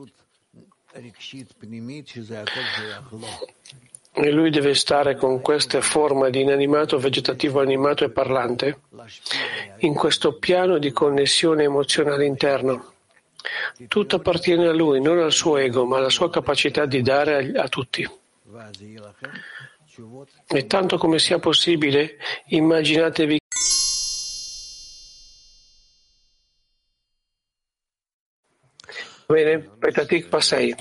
S1: e lui deve stare con queste forme di inanimato, vegetativo, animato e parlante in questo piano di connessione emozionale interno. Tutto appartiene a lui, non al suo ego, ma alla sua capacità di dare a tutti. E tanto come sia possibile, immaginatevi bene, Petatikva 6.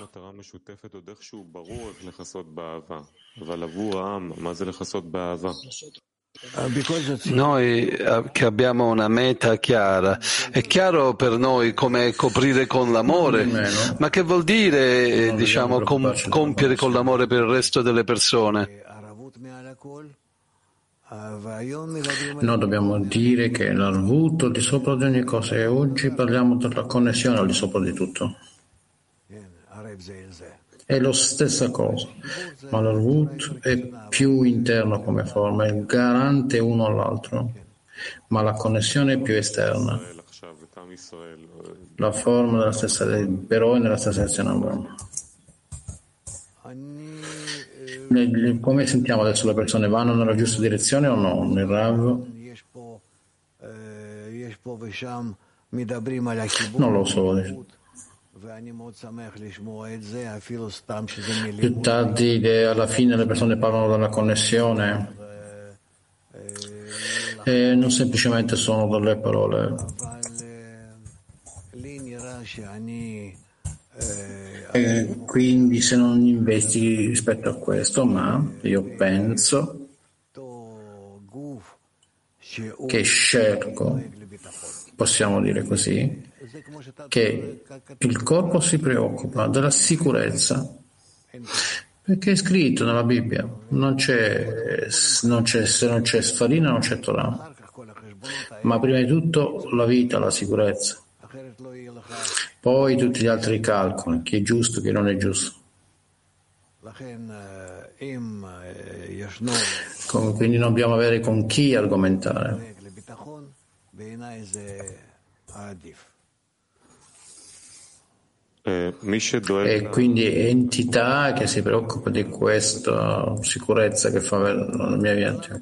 S3: Noi che abbiamo una meta chiara, è chiaro per noi come coprire con l'amore, ma che vuol dire, compiere con l'amore per il resto delle persone?
S6: Noi dobbiamo dire che l'Arvut è al di sopra di ogni cosa e oggi parliamo della connessione al di sopra di tutto. È la stessa cosa, ma l'Arvut è più interno come forma, è il garante uno all'altro, ma la connessione è più esterna. La forma della stessa, però è nella stessa direzione. Come sentiamo adesso le persone? Vanno nella giusta direzione o no? Nel Rav? Non lo so. Più tardi, alla fine, le persone parlano della connessione e non semplicemente sono delle parole. E quindi se non investi rispetto a questo, ma io penso che scelgo, possiamo dire così, che il corpo si preoccupa della sicurezza, perché è scritto nella Bibbia, se non c'è farina non c'è Torah, ma prima di tutto la vita, la sicurezza, poi tutti gli altri calcoli, chi è giusto, chi non è giusto. Quindi non dobbiamo avere con chi argomentare. E quindi entità che si preoccupa di questa sicurezza che fa la mia vita.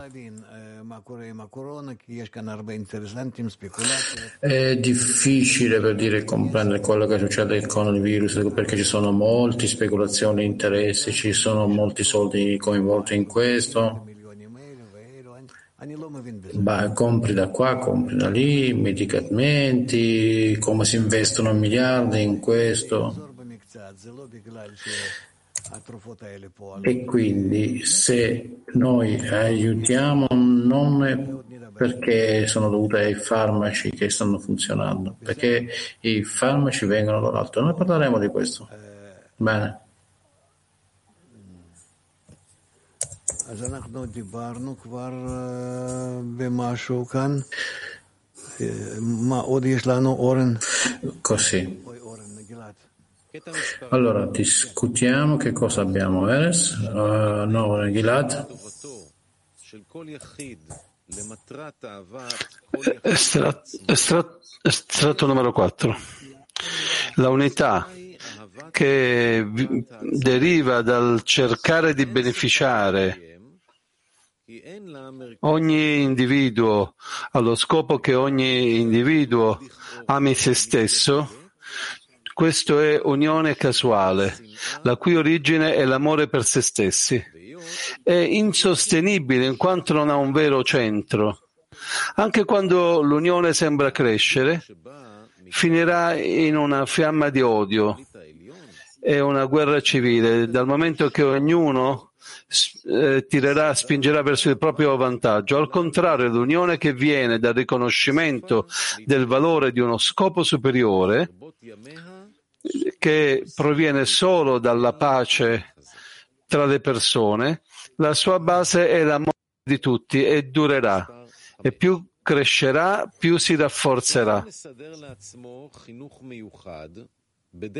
S6: È difficile per dire comprendere quello che succede con il virus, perché ci sono molte speculazioni, interessi, ci sono molti soldi coinvolti in questo. Compri da qua, compri da lì, medicamenti, come si investono miliardi in questo. E quindi se noi aiutiamo non è perché sono dovute ai farmaci che stanno funzionando, perché i farmaci vengono dall'alto. Noi parleremo di questo. Bene. Così. Allora discutiamo che cosa abbiamo. Eres? No, Gilad.
S3: Estratto numero 4. La unità che deriva dal cercare di beneficiare ogni individuo allo scopo che ogni individuo ami se stesso, questo è unione casuale, la cui origine è l'amore per se stessi. È insostenibile in quanto non ha un vero centro. Anche quando l'unione sembra crescere, finirà in una fiamma di odio e una guerra civile, dal momento che ognuno spingerà verso il proprio vantaggio. Al contrario, l'unione che viene dal riconoscimento del valore di uno scopo superiore, che proviene solo dalla pace tra le persone, la sua base è l'amore di tutti e durerà, e più crescerà, più si rafforzerà.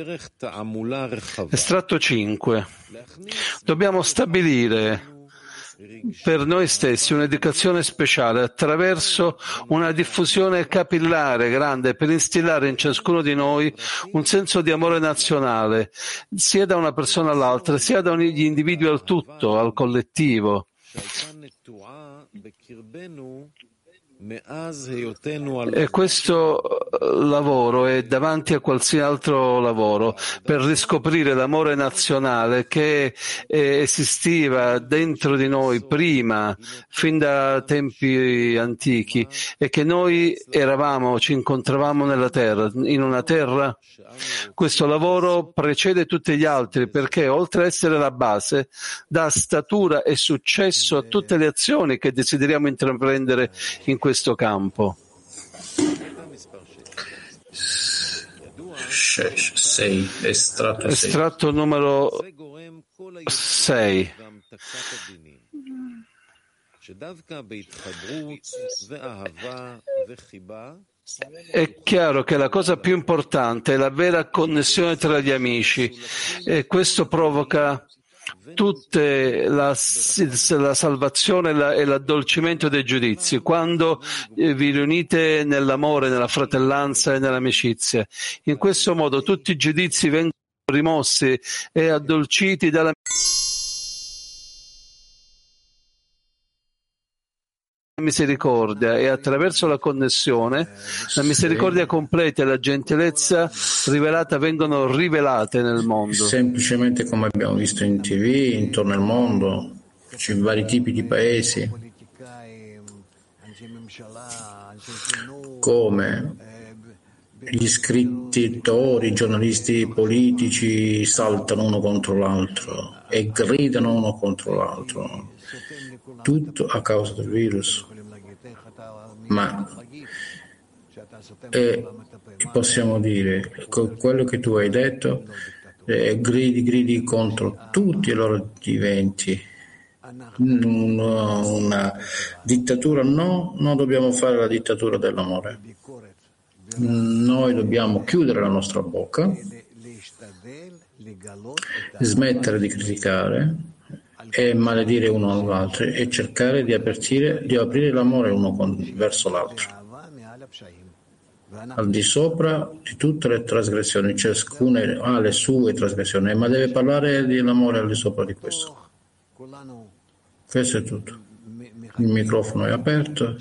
S3: Estratto 5. Dobbiamo stabilire per noi stessi un'educazione speciale attraverso una diffusione capillare grande per instillare in ciascuno di noi un senso di amore nazionale, sia da una persona all'altra, sia dagli individui al tutto, al collettivo. E questo lavoro è davanti a qualsiasi altro lavoro per riscoprire l'amore nazionale che esisteva dentro di noi prima, fin da tempi antichi, e che noi ci incontravamo nella terra, in una terra. Questo lavoro precede tutti gli altri perché, oltre ad essere la base, dà statura e successo a tutte le azioni che desideriamo intraprendere in questo campo.
S6: 6,
S3: estratto numero 6. È chiaro che la cosa più importante è la vera connessione tra gli amici, e questo provoca tutte la salvazione e l'addolcimento dei giudizi, quando vi riunite nell'amore, nella fratellanza e nell'amicizia. In questo modo tutti i giudizi vengono rimossi e addolciti dalla misericordia, e attraverso la connessione la misericordia completa e la gentilezza rivelata vengono rivelate nel mondo.
S6: Semplicemente come abbiamo visto in TV, intorno al mondo, c'è vari tipi di paesi, come gli scrittori, i giornalisti politici saltano uno contro l'altro e gridano uno contro l'altro. Tutto a causa del virus. Ma possiamo dire, quello che tu hai detto, gridi contro tutti i loro diventi. Una dittatura no, non dobbiamo fare la dittatura dell'amore. Noi dobbiamo chiudere la nostra bocca, smettere di criticare e maledire uno all'altro e cercare di aprire l'amore uno verso l'altro, al di sopra di tutte le trasgressioni. Ciascuno ha le sue trasgressioni, ma deve parlare dell'amore al di sopra di questo. Questo è tutto. Il microfono è aperto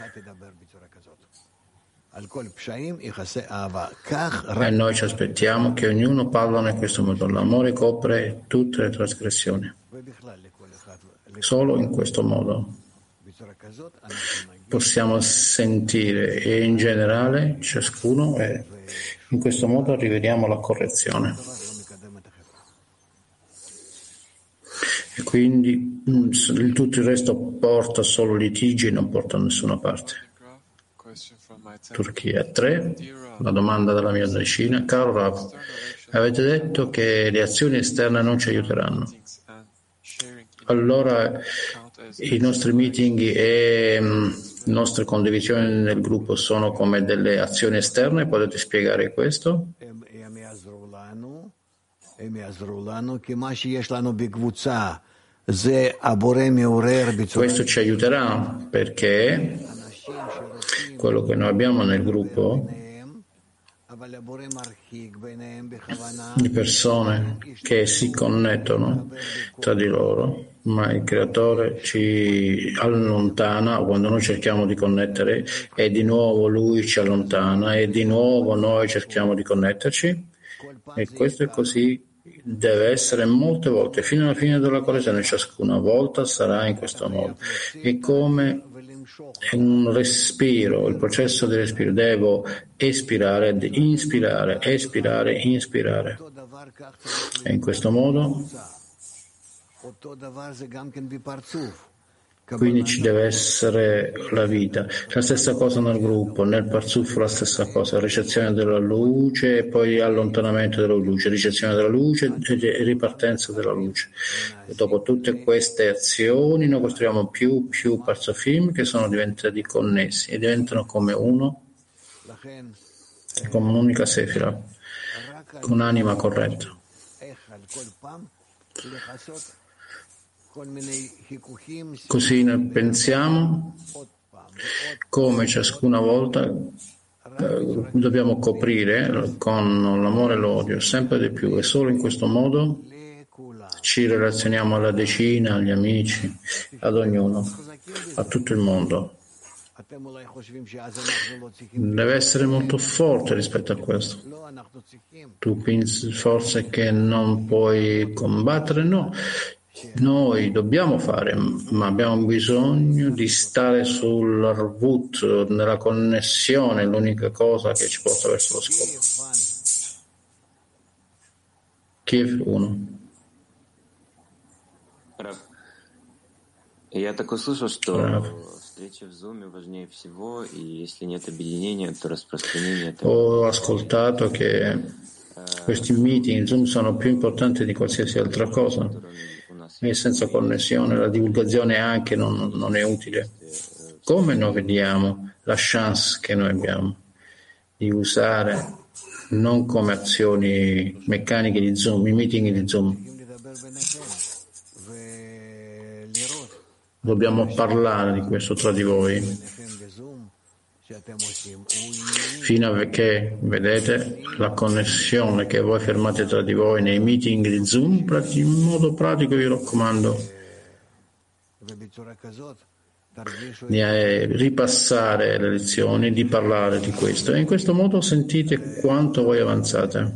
S6: e noi ci aspettiamo che ognuno parli in questo modo. L'amore copre tutte le trasgressioni. Solo in questo modo possiamo sentire, e in generale ciascuno, e in questo modo arriviamo alla correzione. E quindi tutto il resto porta solo litigi e non porta da nessuna parte. Turchia 3, la domanda della mia decina. Caro Rav, avete detto che le azioni esterne non ci aiuteranno. Allora i nostri meeting e le nostre condivisioni nel gruppo sono come delle azioni esterne? Potete spiegare questo? Questo ci aiuterà perché quello che noi abbiamo nel gruppo, di persone che si connettono tra di loro, ma il creatore ci allontana quando noi cerchiamo di connettere, e di nuovo lui ci allontana e di nuovo noi cerchiamo di connetterci, e questo è così. Deve essere molte volte fino alla fine della correzione. Ciascuna volta sarà in questo modo. È come un respiro, il processo di respiro. Devo espirare, inspirare, espirare, inspirare. E in questo modo quindi ci deve essere la vita. La stessa cosa nel gruppo, nel Parzuf la stessa cosa, ricezione della luce e poi allontanamento della luce, ricezione della luce e ripartenza della luce. E dopo tutte queste azioni noi costruiamo più Parzufim che sono diventati connessi e diventano come uno, come un'unica sefira, con un'anima corretta. Così ne pensiamo come ciascuna volta dobbiamo coprire con l'amore e l'odio sempre di più, e solo in questo modo ci relazioniamo alla decina, agli amici, ad ognuno, a tutto il mondo. Deve essere molto forte rispetto a questo. Tu pensi forse che non puoi combattere? No. Noi dobbiamo fare, ma abbiamo bisogno di stare sull'arvut, nella connessione, l'unica cosa che ci porta verso lo scopo. Kiev 1.
S7: Я так услышал, что встреча в Zoom важнее всего, и если нет объединения, то распространение.
S6: Ho ascoltato che questi meeting in Zoom sono più importanti di qualsiasi altra cosa, e senza connessione la divulgazione anche non è utile. Come noi vediamo la chance che noi abbiamo di usare non come azioni meccaniche di Zoom, i meeting di Zoom. Dobbiamo parlare di questo tra di voi, fino a che vedete la connessione che voi fermate tra di voi nei meeting di Zoom. In modo pratico vi raccomando di ripassare le lezioni, di parlare di questo, e in questo modo sentite quanto voi avanzate.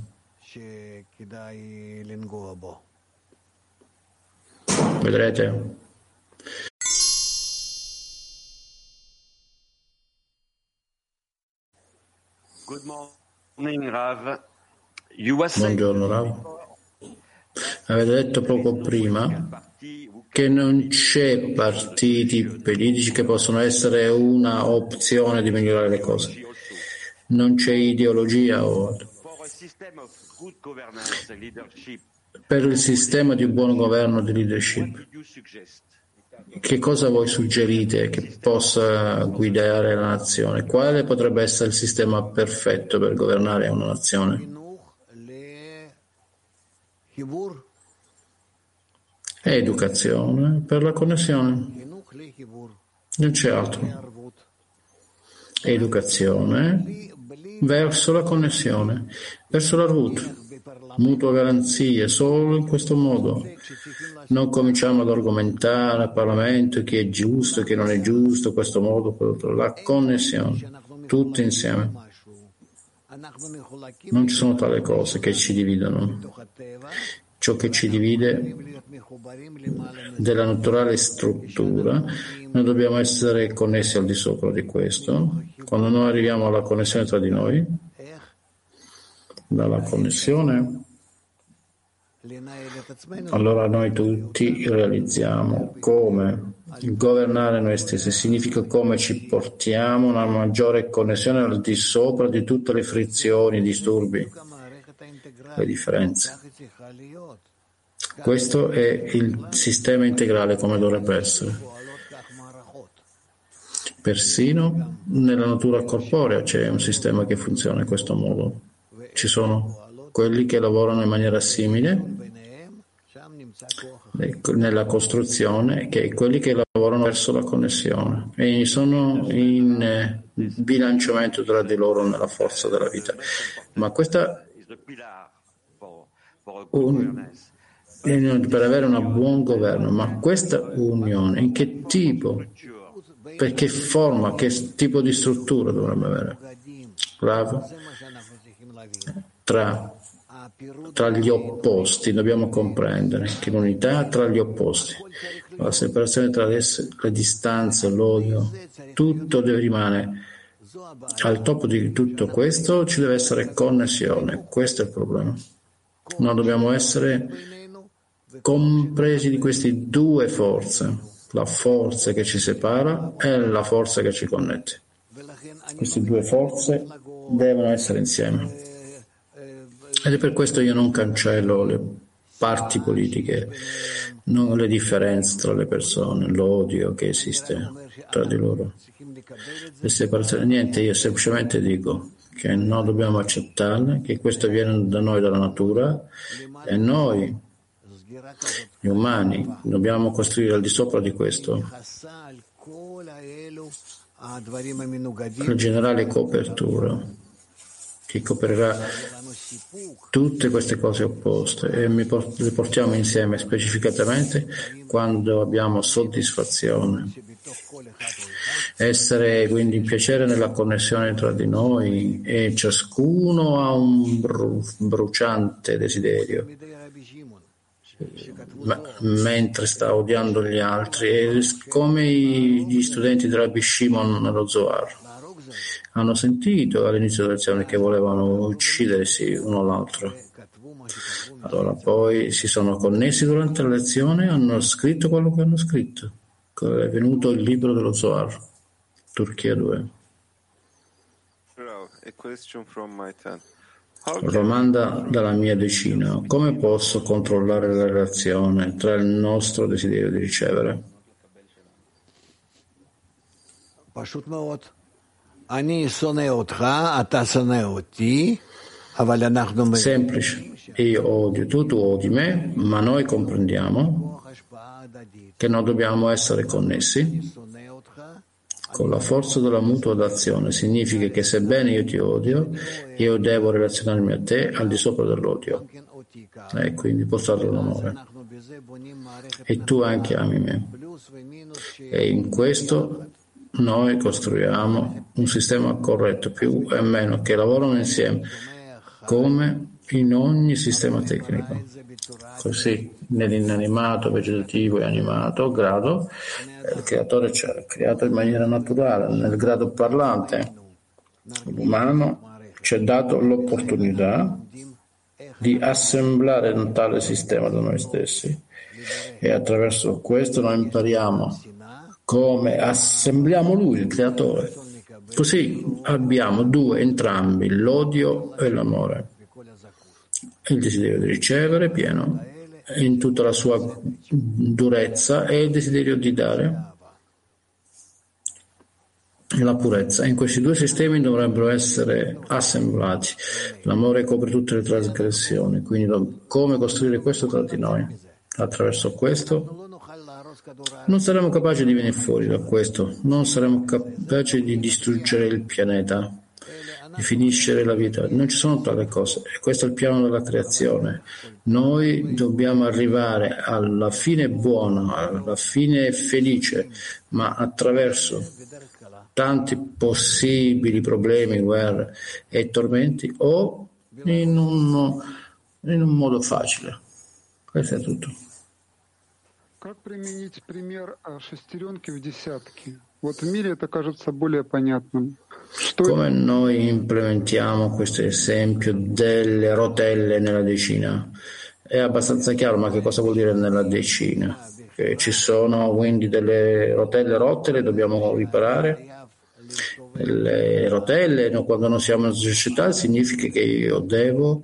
S6: Vedrete? Buongiorno Rav. Avete detto poco prima che non c'è partiti politici che possono essere una opzione di migliorare le cose. Non c'è ideologia per il sistema di buon governo di leadership. Che cosa voi suggerite che possa guidare la nazione? Quale potrebbe essere il sistema perfetto per governare una nazione? Educazione per la connessione. Non c'è altro. Educazione verso la connessione, verso la root. Mutua garanzia, solo in questo modo. Non cominciamo ad argomentare al Parlamento chi è giusto, chi non è giusto, questo modo, quell'altro. La connessione, tutti insieme. Non ci sono tali cose che ci dividono. Ciò che ci divide della naturale struttura, noi dobbiamo essere connessi al di sopra di questo. Quando noi arriviamo alla connessione tra di noi, dalla connessione, allora noi tutti realizziamo come governare noi stessi, significa come ci portiamo una maggiore connessione al di sopra di tutte le frizioni, i disturbi, le differenze. Questo è il sistema integrale come dovrebbe essere. Persino nella natura corporea c'è un sistema che funziona in questo modo. Ci sono quelli che lavorano in maniera simile nella costruzione, che quelli che lavorano verso la connessione, e sono in bilanciamento tra di loro nella forza della vita. Ma questa per avere un buon governo, ma questa unione in che tipo, per che forma, che tipo di struttura dovrebbe avere? Bravo. Tra gli opposti dobbiamo comprendere che l'unità tra gli opposti, la separazione tra le distanze, l'odio, tutto deve rimanere al top di tutto questo. Ci deve essere connessione, questo è il problema. Noi dobbiamo essere compresi di queste due forze, la forza che ci separa e la forza che ci connette. Queste due forze devono essere insieme. Ed è per questo io non cancello le parti politiche, non le differenze tra le persone, l'odio che esiste tra di loro, le separazioni. Niente, io semplicemente dico che non dobbiamo accettarle, che questo viene da noi, dalla natura, e noi Gli umani dobbiamo costruire al di sopra di questo la generale copertura che coprirà tutte queste cose opposte e le portiamo insieme specificatamente quando abbiamo soddisfazione. Essere quindi in piacere nella connessione tra di noi e ciascuno ha un bruciante desiderio mentre sta odiando gli altri, è come gli studenti di Rabbi Shimon nello Zohar hanno sentito all'inizio della lezione che volevano uccidersi uno l'altro. Allora poi si sono connessi durante la lezione e hanno scritto quello che hanno scritto. È venuto il libro dello Zohar, Turchia 2. Domanda dalla mia decina: come posso controllare la relazione tra il nostro desiderio di ricevere? Semplice, io odio tu odi me, ma noi comprendiamo che non dobbiamo essere connessi con la forza della mutua azione. Significa che sebbene io ti odio, io devo relazionarmi a te al di sopra dell'odio e quindi portarlo l'amore, e tu anche ami me, e in questo noi costruiamo un sistema corretto, più e meno, che lavorano insieme come in ogni sistema tecnico. Così nell'inanimato, vegetativo e animato grado il creatore c'è creato in maniera naturale. Nel grado parlante l'umano ci è dato l'opportunità di assemblare un tale sistema da noi stessi, e attraverso questo noi impariamo come assembliamo lui, il creatore. Così abbiamo entrambi, l'odio e l'amore, il desiderio di ricevere pieno in tutta la sua durezza e il desiderio di dare la purezza. In questi due sistemi dovrebbero essere assemblati. L'amore copre tutte le trasgressioni, quindi come costruire questo tra di noi? Attraverso questo non saremo capaci di venire fuori da questo, non saremo capaci di distruggere il pianeta, di finire la vita. Non ci sono tali cose, e questo è il piano della creazione. Noi dobbiamo arrivare alla fine buona, alla fine felice, ma attraverso tanti possibili problemi, guerre e tormenti, o in un modo facile. Questo è tutto.
S8: Как применить пример шестеренки в десятке? Вот в мире это кажется более понятным.
S6: Come noi implementiamo questo esempio delle rotelle nella decina? È abbastanza chiaro, ma che cosa vuol dire nella decina? Che ci sono quindi delle rotelle rotte, le dobbiamo riparare. Le rotelle, quando non siamo in società, significa che io devo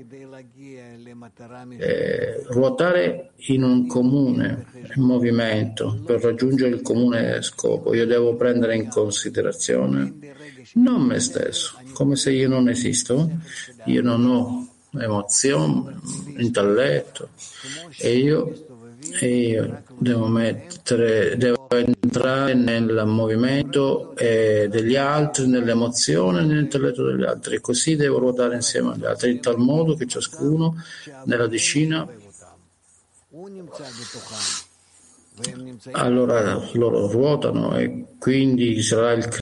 S6: ruotare in un comune movimento per raggiungere il comune scopo. Io devo prendere in considerazione non me stesso, come se io non esisto, io non ho emozione, intelletto, e io devo entrare nel movimento degli altri, nell'emozione, nell'intelletto degli altri, e così devo ruotare insieme agli altri, in tal modo che ciascuno nella decina, allora loro ruotano, e quindi sarà il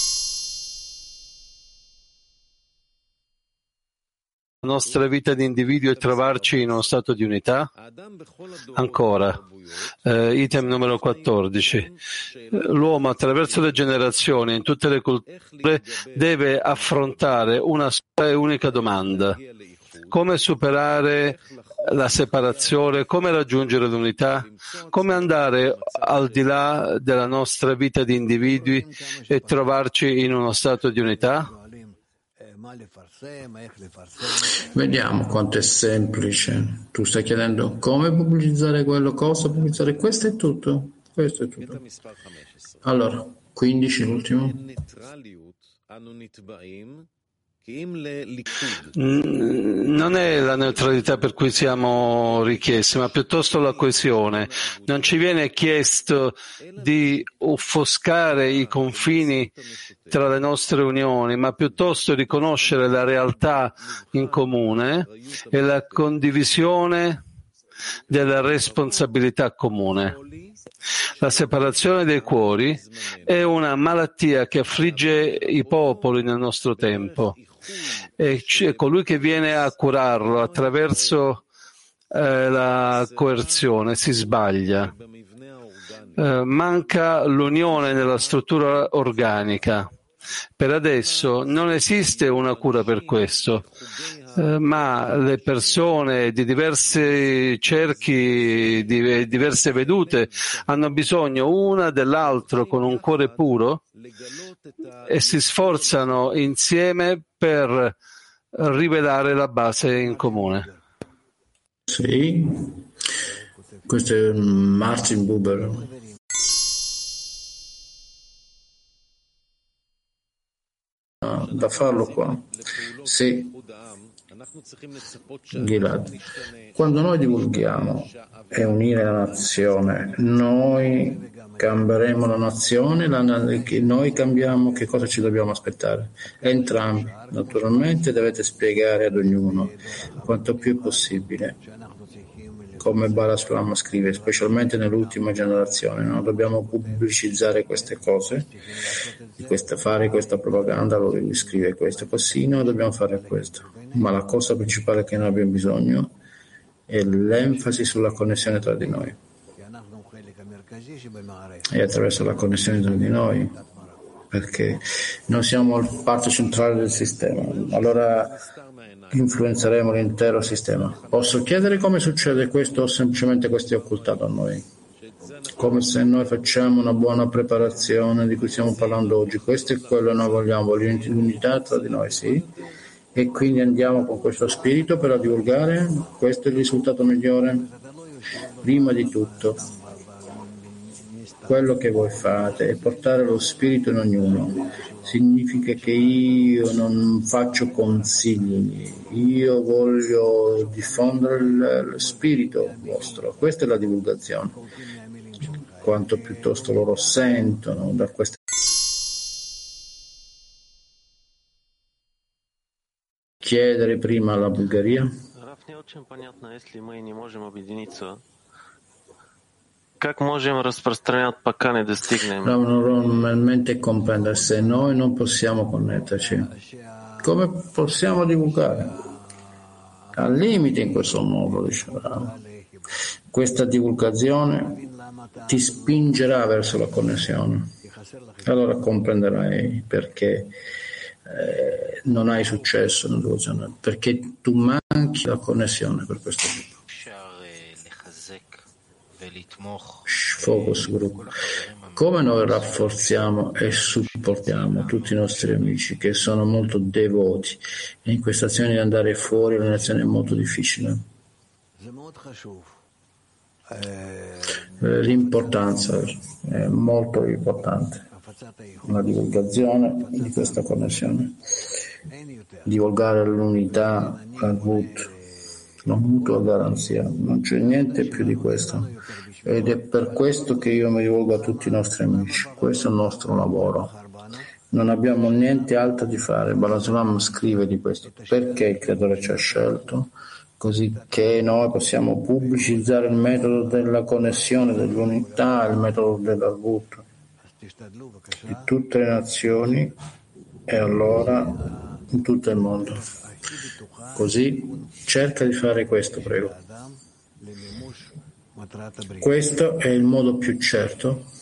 S3: la nostra vita di individuo e trovarci in uno stato di unità? Ancora, item numero 14. L'uomo attraverso le generazioni in tutte le culture deve affrontare una sola e unica domanda: come superare la separazione, come raggiungere l'unità, come andare al di là della nostra vita di individui e trovarci in uno stato di unità?
S6: Vediamo quanto è semplice. Tu stai chiedendo come pubblicizzare quello, cosa pubblicizzare, questo è tutto. Allora, 15, l'ultimo.
S3: Non è la neutralità per cui siamo richiesti, ma piuttosto la coesione. Non ci viene chiesto di offuscare i confini tra le nostre unioni, ma piuttosto riconoscere la realtà in comune e la condivisione della responsabilità comune. La separazione dei cuori è una malattia che affligge i popoli nel nostro tempo e colui che viene a curarlo attraverso la coerzione si sbaglia. Manca l'unione nella struttura organica. Per adesso non esiste una cura per questo, ma le persone di diversi cerchi, di diverse vedute, hanno bisogno una dell'altro con un cuore puro e si sforzano insieme per rivelare la base in comune.
S6: Sì, questo è Martin Buber. Da farlo qua. Sì, Gilad. Quando noi divulghiamo e unire la nazione, noi cambieremo la nazione, noi cambiamo, che cosa ci dobbiamo aspettare? Entrambi. Naturalmente dovete spiegare ad ognuno quanto più possibile, come Baraslam scrive, specialmente nell'ultima generazione, non dobbiamo pubblicizzare queste cose, fare questa propaganda, lui scrive questo, così noi dobbiamo fare questo, ma la cosa principale che noi abbiamo bisogno è l'enfasi sulla connessione tra di noi, e attraverso la connessione tra di noi, perché noi siamo parte centrale del sistema, allora influenzeremo l'intero sistema. Posso chiedere come succede questo o semplicemente questo è occultato a noi? Come se noi facciamo una buona preparazione di cui stiamo parlando oggi, questo è quello che noi vogliamo l'unità tra di noi, sì, e quindi andiamo con questo spirito per divulgare, questo è il risultato migliore. Prima di tutto quello che voi fate è portare lo spirito in ognuno. Significa che io non faccio consigli, io voglio diffondere lo spirito vostro. Questa è la divulgazione. Quanto piuttosto loro sentono da queste. Chiedere prima alla Bulgaria. Normalmente comprendere se noi non possiamo connetterci, come possiamo divulgare? Al limite in questo modo, diceva. Questa divulgazione ti spingerà verso la connessione. Allora comprenderai perché non hai successo nella divulgazione, perché tu manchi la connessione per questo tipo. Focus group. Come noi rafforziamo e supportiamo tutti i nostri amici che sono molto devoti e in questa azione di andare fuori è un'azione molto difficile. L'importanza è molto importante, la divulgazione di questa connessione, divulgare l'unità, la mutua garanzia, non c'è niente più di questo. Ed è per questo che io mi rivolgo a tutti i nostri amici. Questo è il nostro lavoro. Non abbiamo niente altro di fare. Baraslam scrive di questo. Perché il Creatore ci ha scelto? Così che noi possiamo pubblicizzare il metodo della connessione, dell'unità, il metodo dell'arbut di tutte le nazioni e allora in tutto il mondo. Così cerca di fare questo, prego. Questo è il modo più certo